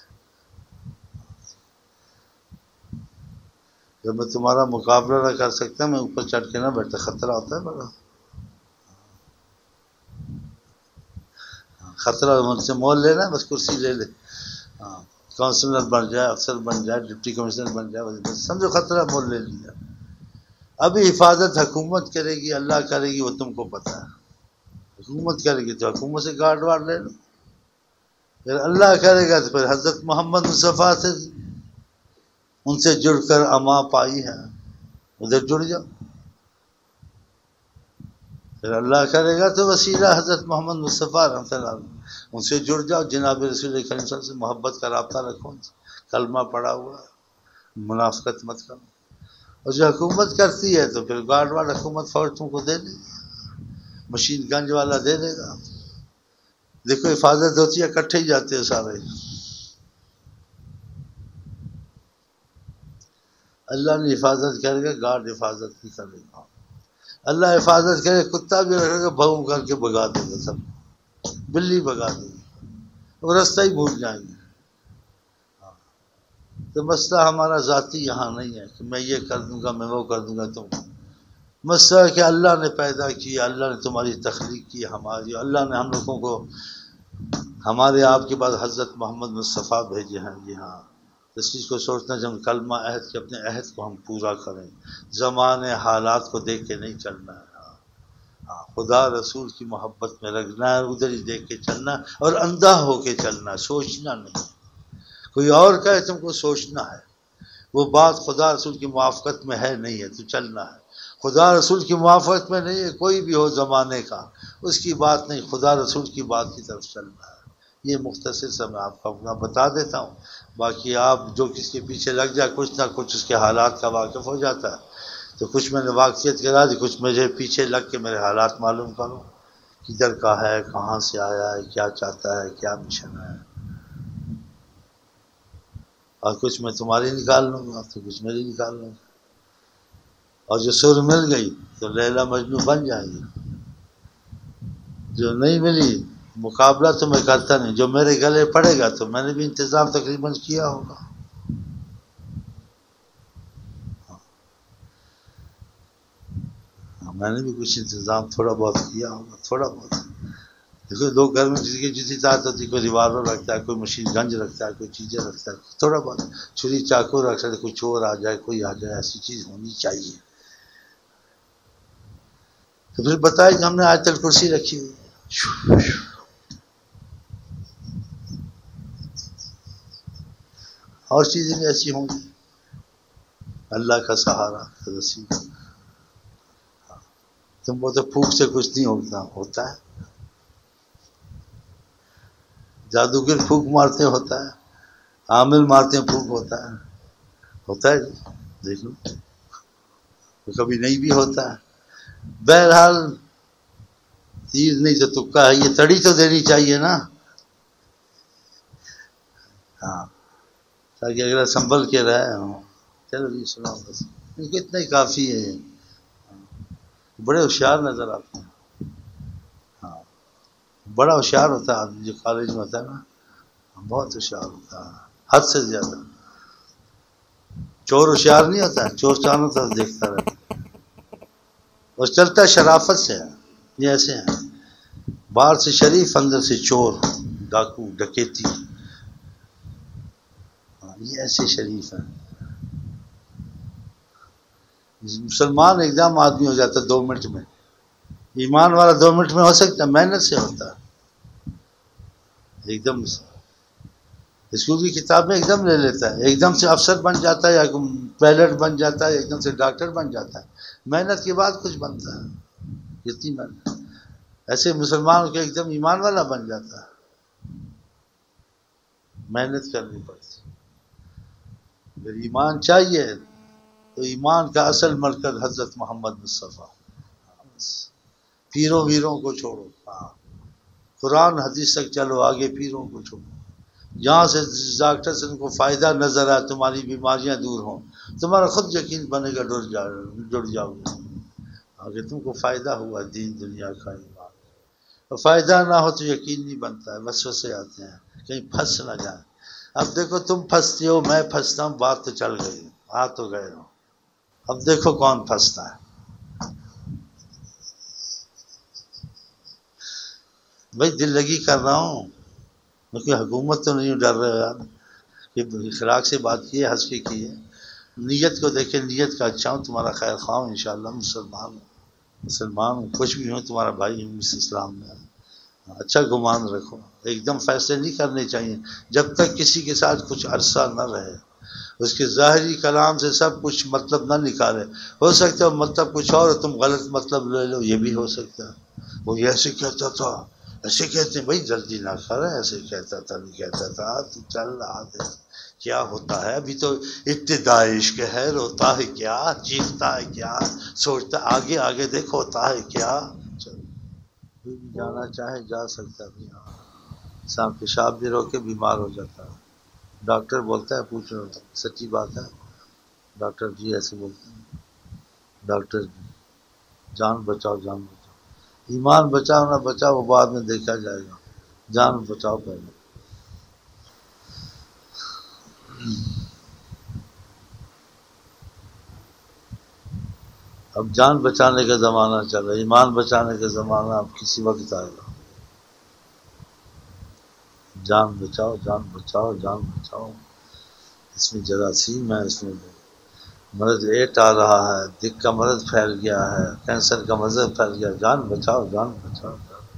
جب میں تمہارا مقابلہ نہ کر سکتا، میں اوپر چڑھ کے نہ بیٹھتا، خطرہ ہوتا ہے بڑا، خطرہ مجھ سے مول لینا، بس کرسی لے لے، ہاں کونسلر بن جائے، افسر بن جائے، ڈپٹی کمشنر بن جائے، بس سمجھو خطرہ مول لے لیا۔ ابھی حفاظت حکومت کرے گی، اللہ کرے گی، وہ تم کو پتہ ہے، حکومت کرے گی تو حکومت سے گارڈ وارڈ لے لو، پھر اللہ کرے گا تو پھر حضرت محمد مصطفیٰ سے، ان سے جڑ کر اما پائی ہے، ادھر جڑ جاؤ، پھر اللہ کرے گا تو وسیلہ حضرت محمد مصطفیٰ رحمۃ اللہ علیہ، ان سے جڑ جاؤ، جناب رسول کریم صلی اللہ علیہ وسلم سے محبت کا رابطہ رکھو، ان سے کلمہ پڑا ہوا ہے، منافقت مت کرو، اور جو حکومت کرتی ہے تو پھر گارڈ والا حکومت فوج تم کو دے دے گی، مشین گنج والا دے دے گا، دیکھو حفاظت ہوتی ہے، اکٹھے ہی جاتے ہیں سارے، اللہ نے حفاظت کرے گا، گارڈ حفاظت نہیں کرے گا، اللہ حفاظت کرے، کتا بھی رکھے گا، بھون کر کے بھگا دے گا، سب بلی بھگا دے گی، وہ رستہ ہی بھول جائیں گے۔ تو مسئلہ ہمارا ذاتی یہاں نہیں ہے کہ میں یہ کر دوں گا، میں وہ کر دوں گا، تم مسئلہ ہے کہ اللہ نے پیدا کیا، اللہ نے تمہاری تخلیق کی ہماری، اللہ نے ہم لوگوں کو ہمارے آپ کے بعد حضرت محمد مصطفیٰ بھیجے ہیں، جی ہاں، اس چیز کو سوچنا جب کلمہ عہد کے اپنے عہد کو ہم پورا کریں، زمانے حالات کو دیکھ کے نہیں چلنا ہے، ہاں خدا رسول کی محبت میں رکھنا ہے، ادھر ہی دیکھ کے چلنا ہے، اور اندھا ہو کے چلنا ہے، سوچنا نہیں، کوئی اور کہے تم کو سوچنا ہے، وہ بات خدا رسول کی موافقت میں ہے نہیں ہے تو چلنا ہے، خدا رسول کی موافقت میں نہیں ہے، کوئی بھی ہو زمانے کا، اس کی بات نہیں، خدا رسول کی بات کی طرف چلنا ہے۔ یہ مختصر سا میں آپ کو اپنا بتا دیتا ہوں، باقی آپ جو کس کے پیچھے لگ جائے، کچھ نہ کچھ اس کے حالات کا واقف ہو جاتا ہے، تو کچھ میں نے واقفیت کرا دی، کچھ مجھے پیچھے لگ کے میرے حالات معلوم کرو، کدھر کا ہے، کہاں سے آیا ہے، کیا چاہتا ہے، کیا مشن ہے، اور کچھ میں تمہاری نکال لوں گا تو کچھ میری نکال لوں گا، اور جو سر مل گئی تو لیلا مجنوں بن جائیں گے، جو نہیں ملی مقابلہ تو میں کرتا نہیں، جو میرے گلے پڑے گا تو میں نے بھی انتظام تقریباً کیا ہوگا، میں نے بھی کچھ انتظام تھوڑا بہت کیا ہوگا، تھوڑا بہت، دیکھو لوگ گھر میں کسی کی جتنی طاقت ہوتی ہے، کوئی ریوالور رکھتا ہے، کوئی مشین گنج رکھتا ہے، کوئی چیزیں رکھتا ہے، تھوڑا بہت چھری چاقو رکھ سکتے، کوئی چور آ جائے، کوئی آ جائے، ایسی چیز ہونی چاہیے، تو پھر بتائے کہ ہم نے آج تک کرسی رکھی ہوئی، اور چیزیں بھی ایسی ہوں گی، اللہ کا سہارا رسی، تم کو تو پھوک سے کچھ نہیں ہوتا ہے، جادوگر پھوک مارتے ہوتا ہے، عامل مارتے ہیں پھوک ہوتا ہے جی، دیکھ لو، کبھی نہیں بھی ہوتا ہے، بہرحال تیر نہیں تو تکا ہے، یہ تڑی تو دینی چاہیے نا، ہاں تاکہ اگلا سنبھل کے رہے، چلو جی سناؤ بس، اتنا ہی کافی ہے، بڑے ہوشیار نظر آتے ہیں، ہاں بڑا ہوشیار ہوتا ہے آدمی جو کالج میں ہوتا ہے نا، بہت ہوشیار ہوتا ہے، حد سے زیادہ، چور ہوشیار نہیں ہوتا ہے، چور چاروں طرف دیکھتا رہتا ہے، اور چلتا شرافت سے ہے، یہ ایسے ہیں، باہر سے شریف، اندر سے چور، ڈاکو، ڈکیتی، یہ ایسے شریف ہیں، مسلمان ایک دم آدمی ہو جاتا ہے 2 منٹ میں، ایمان والا 2 منٹ میں ہو سکتا ہے، محنت سے ہوتا ہے، ایک دم اسکول کی کتاب میں ایک دم لے لیتا ہے، ایک دم سے افسر بن جاتا ہے، یا پائلٹ بن جاتا ہے، ایک دم سے ڈاکٹر بن جاتا ہے، محنت کے بعد کچھ بنتا ہے، کتنی محنت، ایسے مسلمان کے ایک دم ایمان والا بن جاتا ہے، محنت کرنی پڑتی، اگر ایمان چاہیے تو ایمان کا اصل مرکز حضرت محمد مصطفیٰ، پیروں ویروں کو چھوڑو، ہاں قرآن حدیث تک چلو، آگے پیروں کو چھوڑو. یہاں سے ڈاکٹر سے ان کو فائدہ نظر آئے، تمہاری بیماریاں دور ہوں، تمہارا خود یقین بنے گا، جڑ جاؤ گے. آگے تم کو فائدہ ہوا دین دنیا کا ایمان، اور فائدہ نہ ہو تو یقین نہیں بنتا ہے، وسوسے آتے ہیں کہیں پھنس نہ جائیں. اب دیکھو تم پھنستے ہو، میں پھنستا ہوں، بات تو چل گئی، آ تو گئے ہو. اب دیکھو کون پھنستا ہے. بھائی دل لگی کر رہا ہوں، کیونکہ حکومت تو نہیں ڈر رہے یار، کہ اخلاق سے بات کی ہے، ہنس کے کی ہے. نیت کو دیکھیں، نیت کا اچھا ہوں، تمہارا خیر خواہ ہوں، انشاءاللہ مسلمان ہوں، کچھ بھی ہوں، تمہارا بھائی ہوں اس اسلام میں. اچھا گمان رکھو، ایک دم فیصلے نہیں کرنے چاہیے جب تک کسی کے ساتھ کچھ عرصہ نہ رہے، اس کے ظاہری کلام سے سب کچھ مطلب نہ نکالے. ہو سکتا ہے مطلب کچھ اور، تم غلط مطلب لے لو، یہ بھی ہو سکتا ہے. وہ ایسے کہتا تھا، ایسے کہتے ہیں، بھائی جلدی نہ کر، ایسے کہتا تھا نہیں کہتا تھا، تو چل رہا ہے کیا ہوتا ہے. ابھی تو ابتدائی عشق ہے، روتا ہے کیا، چیختا ہے کیا، سوچتا آگے آگے دیکھ ہوتا ہے کیا. چل کوئی بھی جانا چاہے جا سکتا ہے. انسان پیشاب بھی روکے بیمار ہو جاتا ہے. ڈاکٹر بولتا ہے، پوچھ رہا ہوں سچی بات ہے، ڈاکٹر جی ایسے بولتے ہیں، ڈاکٹر جی جان بچاؤ، جان بچاؤ. ایمان بچاؤ نہ بچاؤ وہ بعد میں دیکھا جائے گا، جان بچاؤ پہلے. اب جان بچانے کا زمانہ چل رہا ہے، ایمان بچانے کا زمانہ اب کسی وقت آئے گا. جان بچاؤ، جان بچاؤ، جان بچاؤ. اس میں جراثیم ہے، اس میں مرض ایٹ آ رہا ہے، دل کا مرض پھیل گیا ہے، کینسر کا مرض پھیل گیا. جان بچاؤ، جان بچاؤ.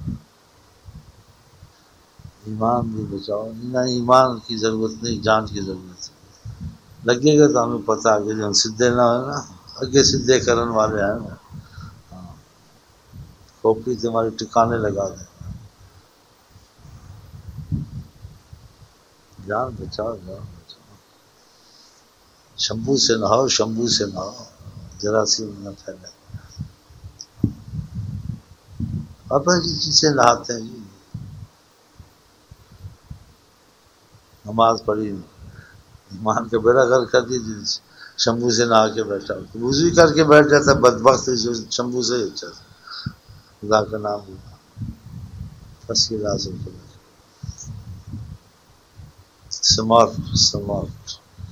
ایمان بھی بچاؤ. نہ ایمان کی ضرورت نہیں، جان کی ضرورت ہے. لگے گا تو ہمیں پتہ آگے جو ہم سدھے نہ ہوئے نا، اگے سدھے کرن والے ہیں نا. ہاں، کھوپڑی تمہاری ٹھکانے لگا دیں. جان بچاؤ، جان بچاؤ. شمبو سے نہاؤ، شمبو سے نہاؤ، جراثیم نہ پھیلے. اپنے کسی سے نہاتے ہیں جی. نماز پڑھی، ایمان کا بیڑا غرق کر دیجیے، شمبو سے نہا کے بیٹھا، وضو کر کے بیٹھ جاتا ہے بدبخت، شمبو سے ہی چل. خدا کا نام لینا، بس یہ لازم کرنا. Smart smart.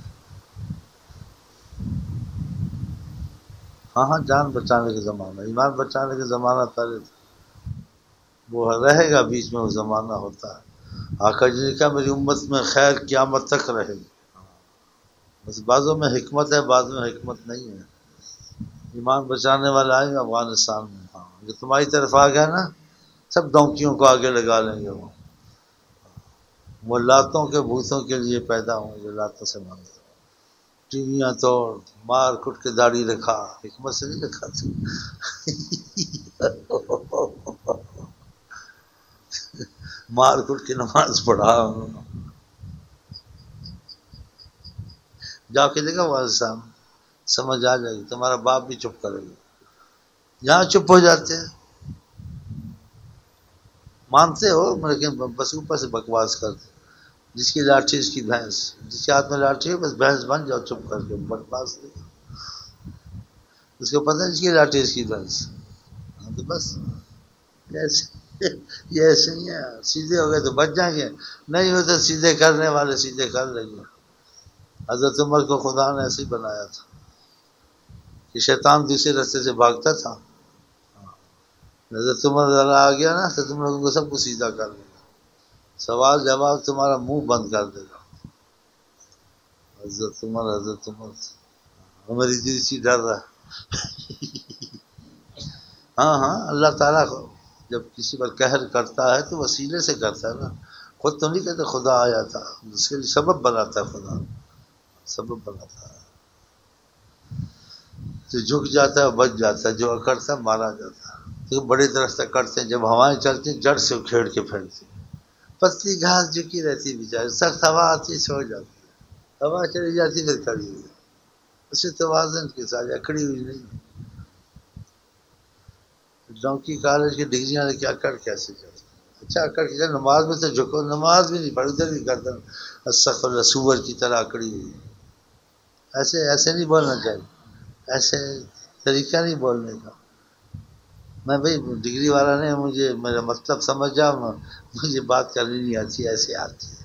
ہاں ہاں، جان بچانے کا زمانہ، ایمان بچانے کا زمانہ پہلے تھا، وہ رہے گا، بیچ میں وہ زمانہ ہوتا ہے. آقا جی نے کہا میری امت میں خیر قیامت تک رہے گی. بس بعضوں میں حکمت ہے، بعضوں میں حکمت نہیں ہے. ایمان بچانے والے آئیں گے افغانستان میں. ہاں جو تمہاری طرف آ گیا نا، سب ڈونکیوں کو آگے لگا لیں گے. وہ لاتوں کے بھوتوں کے لیے پیدا ہوں، جو لاتوں سے مانگتے. ٹیویاں توڑ، مار کٹ کے داڑھی رکھا، حکمت سے نہیں رکھا تھی. مار کٹ کے نماز پڑھا. جا کے دیکھا والد صاحب، سمجھ آ جائے گی، تمہارا باپ بھی چپ کرے گا. یہاں چپ ہو جاتے ہیں، مانتے ہو لیکن بس اوپر سے بکواس کرتے. جس کی لاٹھی اس کی بھینس، جس کے ہاتھ میں لاٹھی ہے بس بھینس بن جاؤ چپ کر کے، بکواس نہیں. اس کو پتہ ہے جس کی لاٹھی اس کی بھینس. ہاں تو بس ایسے، یہ ایسے ہی ہے. سیدھے ہو گئے تو بچ جائیں گے، نہیں ہو تو سیدھے کرنے والے سیدھے کر لیں گے. حضرت عمر کو خدا نے ایسے ہی بنایا تھا کہ شیطان دوسرے راستے سے بھاگتا تھا. حضرت عمر ذرا آ گیا نا تو تم لوگوں کو سب کو سیدھا کر دے گا، سوال جواب تمہارا منہ بند کر دے گا. حضرت عمر عمر ادریسی ڈر رہا ہے. ہاں ہاں، اللہ تعالیٰ کو جب کسی پر قہر کرتا ہے تو وسیلے سے کرتا ہے نا، خود تو نہیں کہتے خدا آیا تھا، اس کے لیے سبب بناتا ہے خدا، سبب بناتا ہے. تو جھک جاتا ہے، بچ جاتا ہے، جو اکڑتا ہے مارا جاتا ہے. تو بڑے درخت کرتے ہیں، جب ہوائیں چلتی ہیں جڑ سے کھیڑ کے پھیلتی ہیں. پتلی گھاس جھکی رہتی بیچاری، سخت ہوا آتی ہے چھوڑ جاتی ہے، ہوا چلی جاتی پھر کھڑی ہوئی. اسے توازن کے ساتھ اکڑی ہوئی نہیں. ڈونکی کالج کی ڈگریاں لے کے اکڑ کیسے جاتی. اچھا اکڑ کے چل، نماز میں تو جھکو، نماز بھی نہیں پڑھ، ادھر بھی گردن استغفر اللہ سور کی طرح اکڑی ہوئی. ایسے نہیں بولنا چاہیے، ایسے طریقہ نہیں بولنے کا. میں بھائی ڈگری والا نہیں، مجھے میرا مطلب سمجھ جاؤ، مجھے بات کرنی نہیں آتی، ایسے آتی ہے.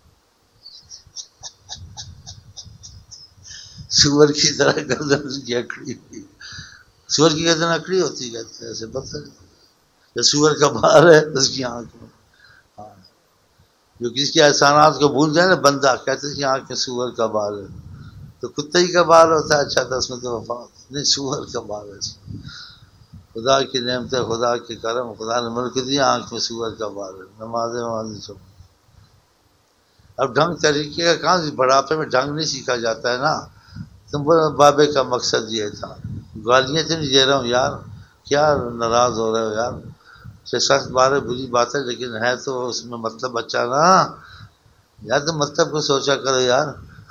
سور کی طرح گردن کی اکڑی ہوئی. سور کی گردن اکڑی ہوتی کہتے ہیں ایسے پتھر. جو سور کا بال ہے اس کی آنکھ میں، ہاں. جو کسی کے احسانات کو بھول جائے نا بندہ، کہتے ہیں کہ آنکھ میں سور کا بال ہے. تو کتے ہی کا بال ہوتا ہے، اچھا 10 میں تو وفات نہیں، سور کا بال ہے. خدا کی نعمت، خدا کے کرم، خدا نے ملک دیا، آنکھ میں سور کا بال ہے. نمازیں سب. اب ڈھنگ طریقے کا کہاں، بڑھاپے میں ڈھنگ نہیں سیکھا جاتا ہے نا. تم بابے کا مقصد یہ تھا. گالیاں تو نہیں دے رہا ہوں یار، کیا ناراض ہو رہے ہو یار. سخت بات ہے، بری بات ہے، لیکن ہے تو اس میں مطلب اچھا نا یار. تو مطلب کو سوچا کرو یار.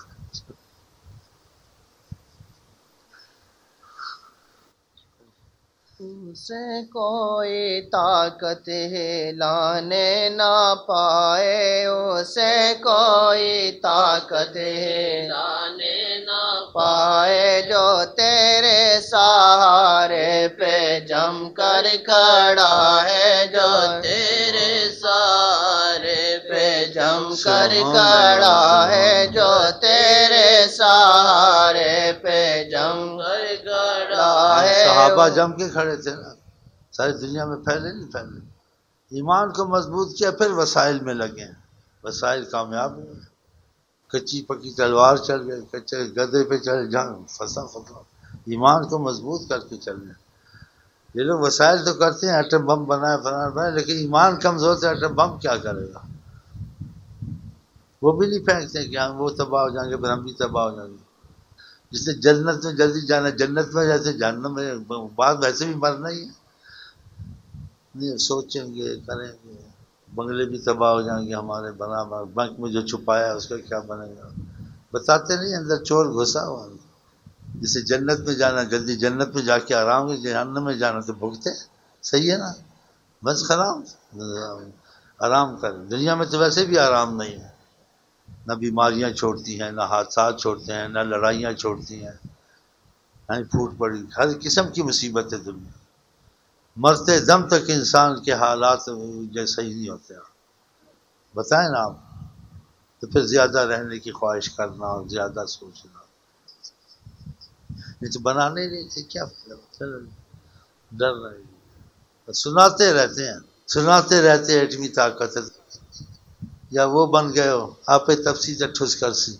اسے کوئی طاقت ہلانے نہ پائے، اسے کوئی طاقت ہلانے نہ پائے، جو تیرے سہارے پہ جم کر کھڑا ہے، جو تیرے سہارے پہ جم کر کھڑا ہے، جو تیرے سہارے پہ جم کر کھڑا ہے. صحابہ جم کے کھڑے تھے نا، ساری دنیا میں پھیلے نہیں پھیلے. ایمان کو مضبوط کیا، پھر وسائل میں لگے ہیں، وسائل کامیاب ہوئے. کچی پکی تلوار چل گئے، کچے گدے پہ چل جان پھنسا. ایمان کو مضبوط کر کے چل رہے. یہ لوگ وسائل تو کرتے ہیں، ایٹم بم بنائے فلانا بنائے، لیکن ایمان کمزور ہے، ایٹم بم کیا کرے گا. وہ بھی نہیں پھینکتے کہ ہم وہ تباہ ہو جائیں گے پھر ہم بھی تباہ ہو جائیں گے. جس سے جنت میں جلدی جانا، جنت میں جیسے جہنم میں بعد ویسے بھی مرنا ہی ہے. نہیں سوچیں گے، کریں گے، بنگلے بھی تباہ ہو جائیں گے ہمارے بنا، بینک میں جو چھپایا ہے اس کا کیا بنے گا. بتاتے نہیں، اندر چور گھسا ہوا. جسے جنت میں جانا جلدی جنت میں جا کے آرام ہے، جہنم میں جانا تو بھگتے. صحیح ہے نا، بس خراب آرام کر. دنیا میں تو ویسے بھی آرام نہیں ہے، نہ بیماریاں چھوڑتی ہیں، نہ حادثات چھوڑتے ہیں، نہ لڑائیاں چھوڑتی ہیں. پھوٹ پڑی، ہر قسم کی مصیبت ہے دنیا. مرتے دم تک انسان کے حالات جیسا ہی نہیں ہوتے. بتائیں نا آپ. تو پھر زیادہ رہنے کی خواہش کرنا اور زیادہ سوچنا. نہیں تو بنانے نہیں تھے کیا، ڈر رہے. سناتے رہتے ہیں، سناتے رہتے ایٹمی طاقت ہے. یا وہ بن گئے ہو آپ تفصیل ٹھوس کر سی.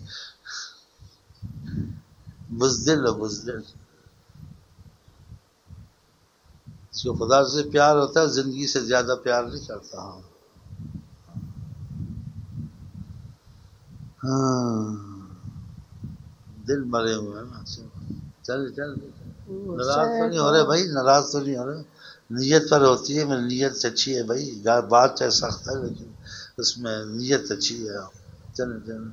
بزدل ہو بزدل. اس کو خدا سے پیار ہوتا ہے، زندگی سے زیادہ پیار نہیں کرتا. ہاں دل مرے ہوئے ہیں نا. چل ناراض تو نہیں ہو رہے بھائی، ناراض تو نہیں ہو رہے. نیت پر ہوتی ہے، میری نیت اچھی ہے بھائی. بات چاہے سخت ہے لیکن اس میں نیت اچھی ہے. چلیں.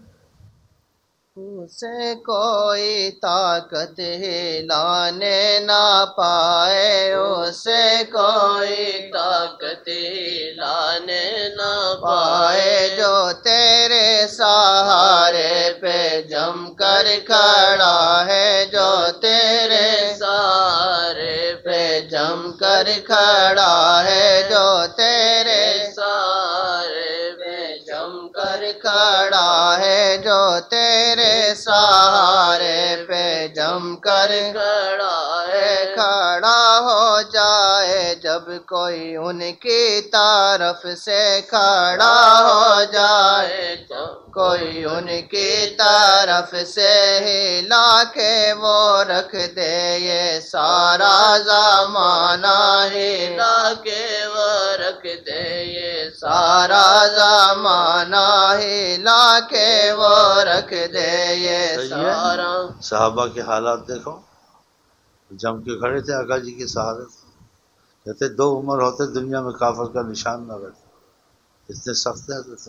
اسے کوئی طاقت ہلانے نہ پائے، اسے کوئی طاقت ہلانے نہ پائے، جو تیرے سہارے پہ جم کر کھڑا ہے، جو تیرے سہارے پہ جم کر کھڑا ہے، جو تیرے سہارے پہ جم کر کھڑا ہے، جو تیرے سہارے پہ جم کر کھڑا ہے. کھڑا ہو جائے جب کوئی ان کی طرف سے، کھڑا ہو جائے جب کوئی ان کی طرف سے، ہلا کے وہ رکھ دے یہ سارا زمانہ، ہلا کے وہ رکھ دے یہ سارا زمانہ، ہلا کے وہ رکھ دے یہ سارا. صحابہ کے حالات دیکھو، جم کے کھڑے تھے آقا جی کے سہارے. کہتے 2 عمر ہوتے دنیا میں کافر کا نشان نہ رہتے. اتنے سخت ہیں تو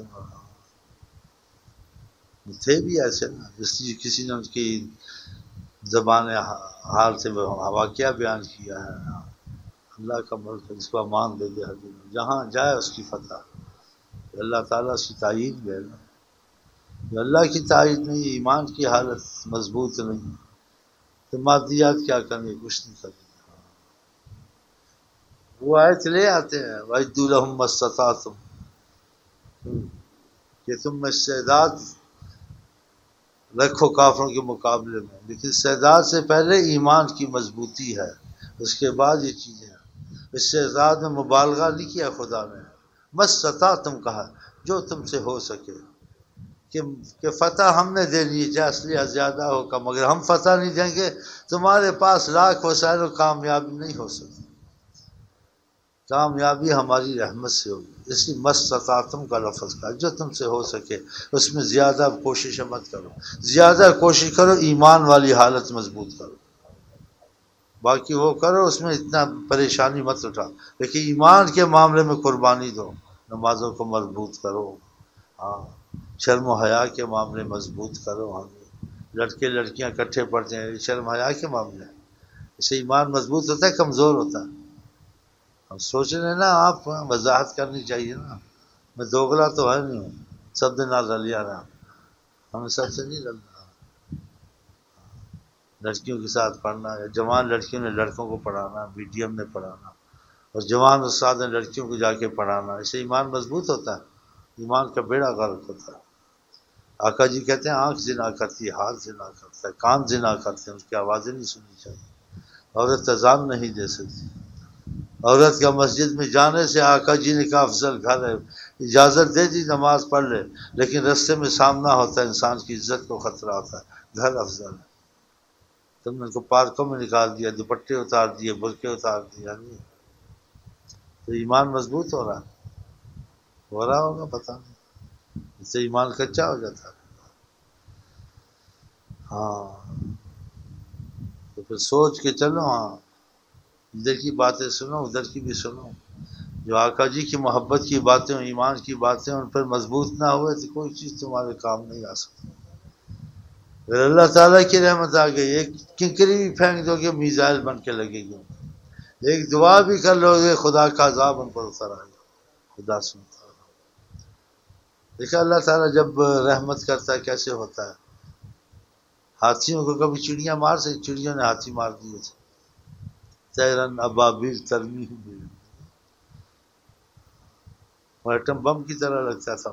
تھے بھی ایسے نا، جس کسی نے ان کی زبان حال سے واقعہ بیان کیا ہے. اللہ کا ملک جس کو امان دے دے ہر دن، جہاں جائے اس کی فتح. اللہ تعالیٰ کی تائید بھی ہے نا. جو اللہ کی تائید نہیں، ایمان کی حالت مضبوط نہیں، تو مادیات کیا کریں گے؟ کچھ نہیں کریں گے. وہ آیت لے آتے ہیں وَإِدُّوا لَهُم مَّا اسْتَطَعْتُمْ، کہ تم استعداد رکھو کافروں کے مقابلے میں، لیکن استعداد سے پہلے ایمان کی مضبوطی ہے، اس کے بعد یہ چیزیں ہیں. استعداد میں مبالغہ نہیں کیا خدا نے، مَّاسْتَطَعْتُمْ کہا جو تم سے ہو سکے، کہ فتح ہم نے دینی ہے، چاہے اصلیہ زیادہ ہو کم، اگر ہم فتح نہیں دیں گے تمہارے پاس لاکھ وسائل و کامیابی نہیں ہو سکتی. کامیابی ہماری رحمت سے ہوگی، اس لیے مستطاعتم کا لفظ کا جو تم سے ہو سکے، اس میں زیادہ کوشش مت کرو، زیادہ کوشش کرو ایمان والی حالت مضبوط کرو، باقی وہ کرو اس میں اتنا پریشانی مت اٹھاؤ، لیکن ایمان کے معاملے میں قربانی دو، نمازوں کو مضبوط کرو، ہاں شرم و حیا کے معاملے مضبوط کرو. ہاں لڑکے لڑکیاں اکٹھے پڑھتے ہیں، شرم حیا کے معاملے اس سے ایمان مضبوط ہوتا ہے کمزور ہوتا ہے. ہم سوچ رہے ہیں نا، آپ وضاحت کرنی چاہیے نا، میں دوگلا تو ہے نہیں ہوں، سب دن رلیا رہا، ہمیں سب سے نہیں رلنا. لڑکیوں کے ساتھ پڑھنا ہے، جوان لڑکیوں نے لڑکوں کو پڑھانا، میڈیم نے پڑھانا، اور جوان استاد نے لڑکیوں کو جا کے پڑھانا، اس سے ایمان مضبوط ہوتا ہے، ایمان کا بیڑا غرق ہوتا ہے. آقا جی کہتے ہیں آنکھ زنا کرتی ہے، ہاتھ زنا کرتا ہے، کان زنا کرتے ہیں، اس کی آوازیں نہیں سننی چاہیے. عورت اذان نہیں دے سکتی، عورت کا مسجد میں جانے سے آقا جی نے کہا افضل گھر ہے، اجازت دے دی نماز پڑھ لے، لیکن رستے میں سامنا ہوتا ہے، انسان کی عزت کو خطرہ ہوتا ہے، گھر افضل ہے. تم نے کو پارکوں میں نکال دیا، دوپٹے اتار دیے، برقعے اتار دیا، نہیں تو ایمان مضبوط ہو رہا ہوگا پتہ نہیں، اس سے ایمان کچا ہو جاتا ہے. ہاں تو پھر سوچ کے چلو، ہاں ادھر کی باتیں سنو ادھر کی بھی سنو، جو آقا جی کی محبت کی باتیں ہوں، ایمان کی باتیں ان پر مضبوط نہ ہوئے تو کوئی چیز تمہارے کام نہیں آ سکتی. اگر اللہ تعالیٰ کی رحمت آ گئی، ایک کنکری بھی پھینک دو گے میزائل بن کے لگے گی، ایک دعا بھی کر لو گے خدا کا عذاب ان پر اتر آئے گا. خدا سنتا ہے. دیکھا اللہ تعالیٰ جب رحمت کرتا ہے کیسے ہوتا ہے. ہاتھیوں کو کبھی چڑیاں مار سکتی؟ چڑیوں نے ہاتھی مار دیے تھے. تیرن ابابیل ترمیم بھی، وہ ایٹم بم کی طرح لگتا تھا.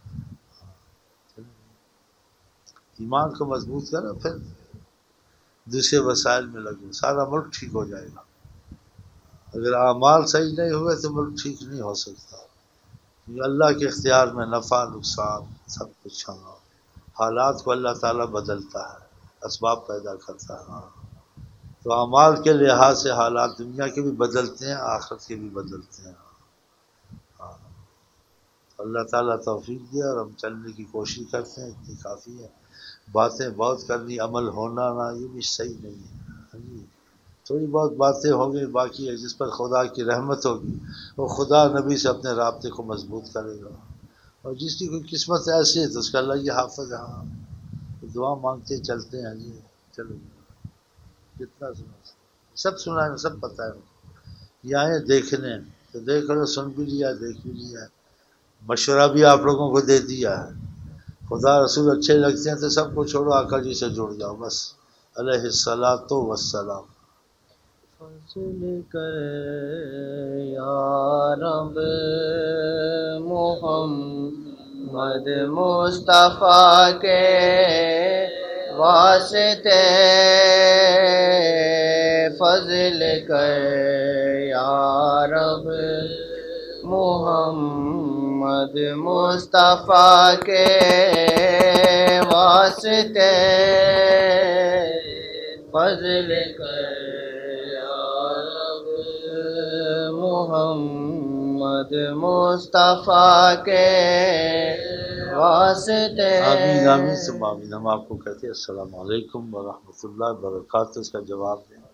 ایمان کو مضبوط کرو، پھر دوسرے وسائل میں لگو، سارا ملک ٹھیک ہو جائے گا. اگر اعمال صحیح نہیں ہوئے تو ملک ٹھیک نہیں ہو سکتا. اللہ کے اختیار میں نفع نقصان سب کچھ. ہاں حالات کو اللہ تعالیٰ بدلتا ہے، اسباب پیدا کرتا ہے. ہاں تو اعمال کے لحاظ سے حالات دنیا کے بھی بدلتے ہیں، آخرت کے بھی بدلتے ہیں. ہاں اللہ تعالیٰ توفیق دے اور ہم چلنے کی کوشش کرتے ہیں، اتنی کافی ہے. باتیں بہت کرنی، عمل ہونا نہ، یہ بھی صحیح نہیں ہے. تھوڑی بہت باتیں ہوں گی، باقی ہے جس پر خدا کی رحمت ہوگی وہ خدا نبی سے اپنے رابطے کو مضبوط کرے گا، اور جس کی کوئی قسمت ایسی ہے تو اس کا اللہ یہ حافظ. ہاں دعا مانگتے چلتے ہیں جی. چلو جتنا سنا سب سنا ہے، سب پتہ ہے. یہ آئے دیکھنے تو دیکھ لو، سن بھی لیا دیکھ بھی لیا، مشورہ بھی آپ لوگوں کو دے دیا ہے. خدا رسول اچھے لگتے ہیں تو سب کو چھوڑو، آقا جی سے جڑ جاؤ بس، علیہ الصلاۃ والسلام. فضل کر یا رب محمد مصطفیٰ کے واسطے، فضل کر یا رب محمد مصطفیٰ کے واسطے، فضل کر محمد مصطفیٰ کے واسطے. آمین آمین ثم آمین. ہم آپ کو کہتے ہیں السلام علیکم ورحمۃ اللہ وبرکاتہ. اس کا جواب دیں.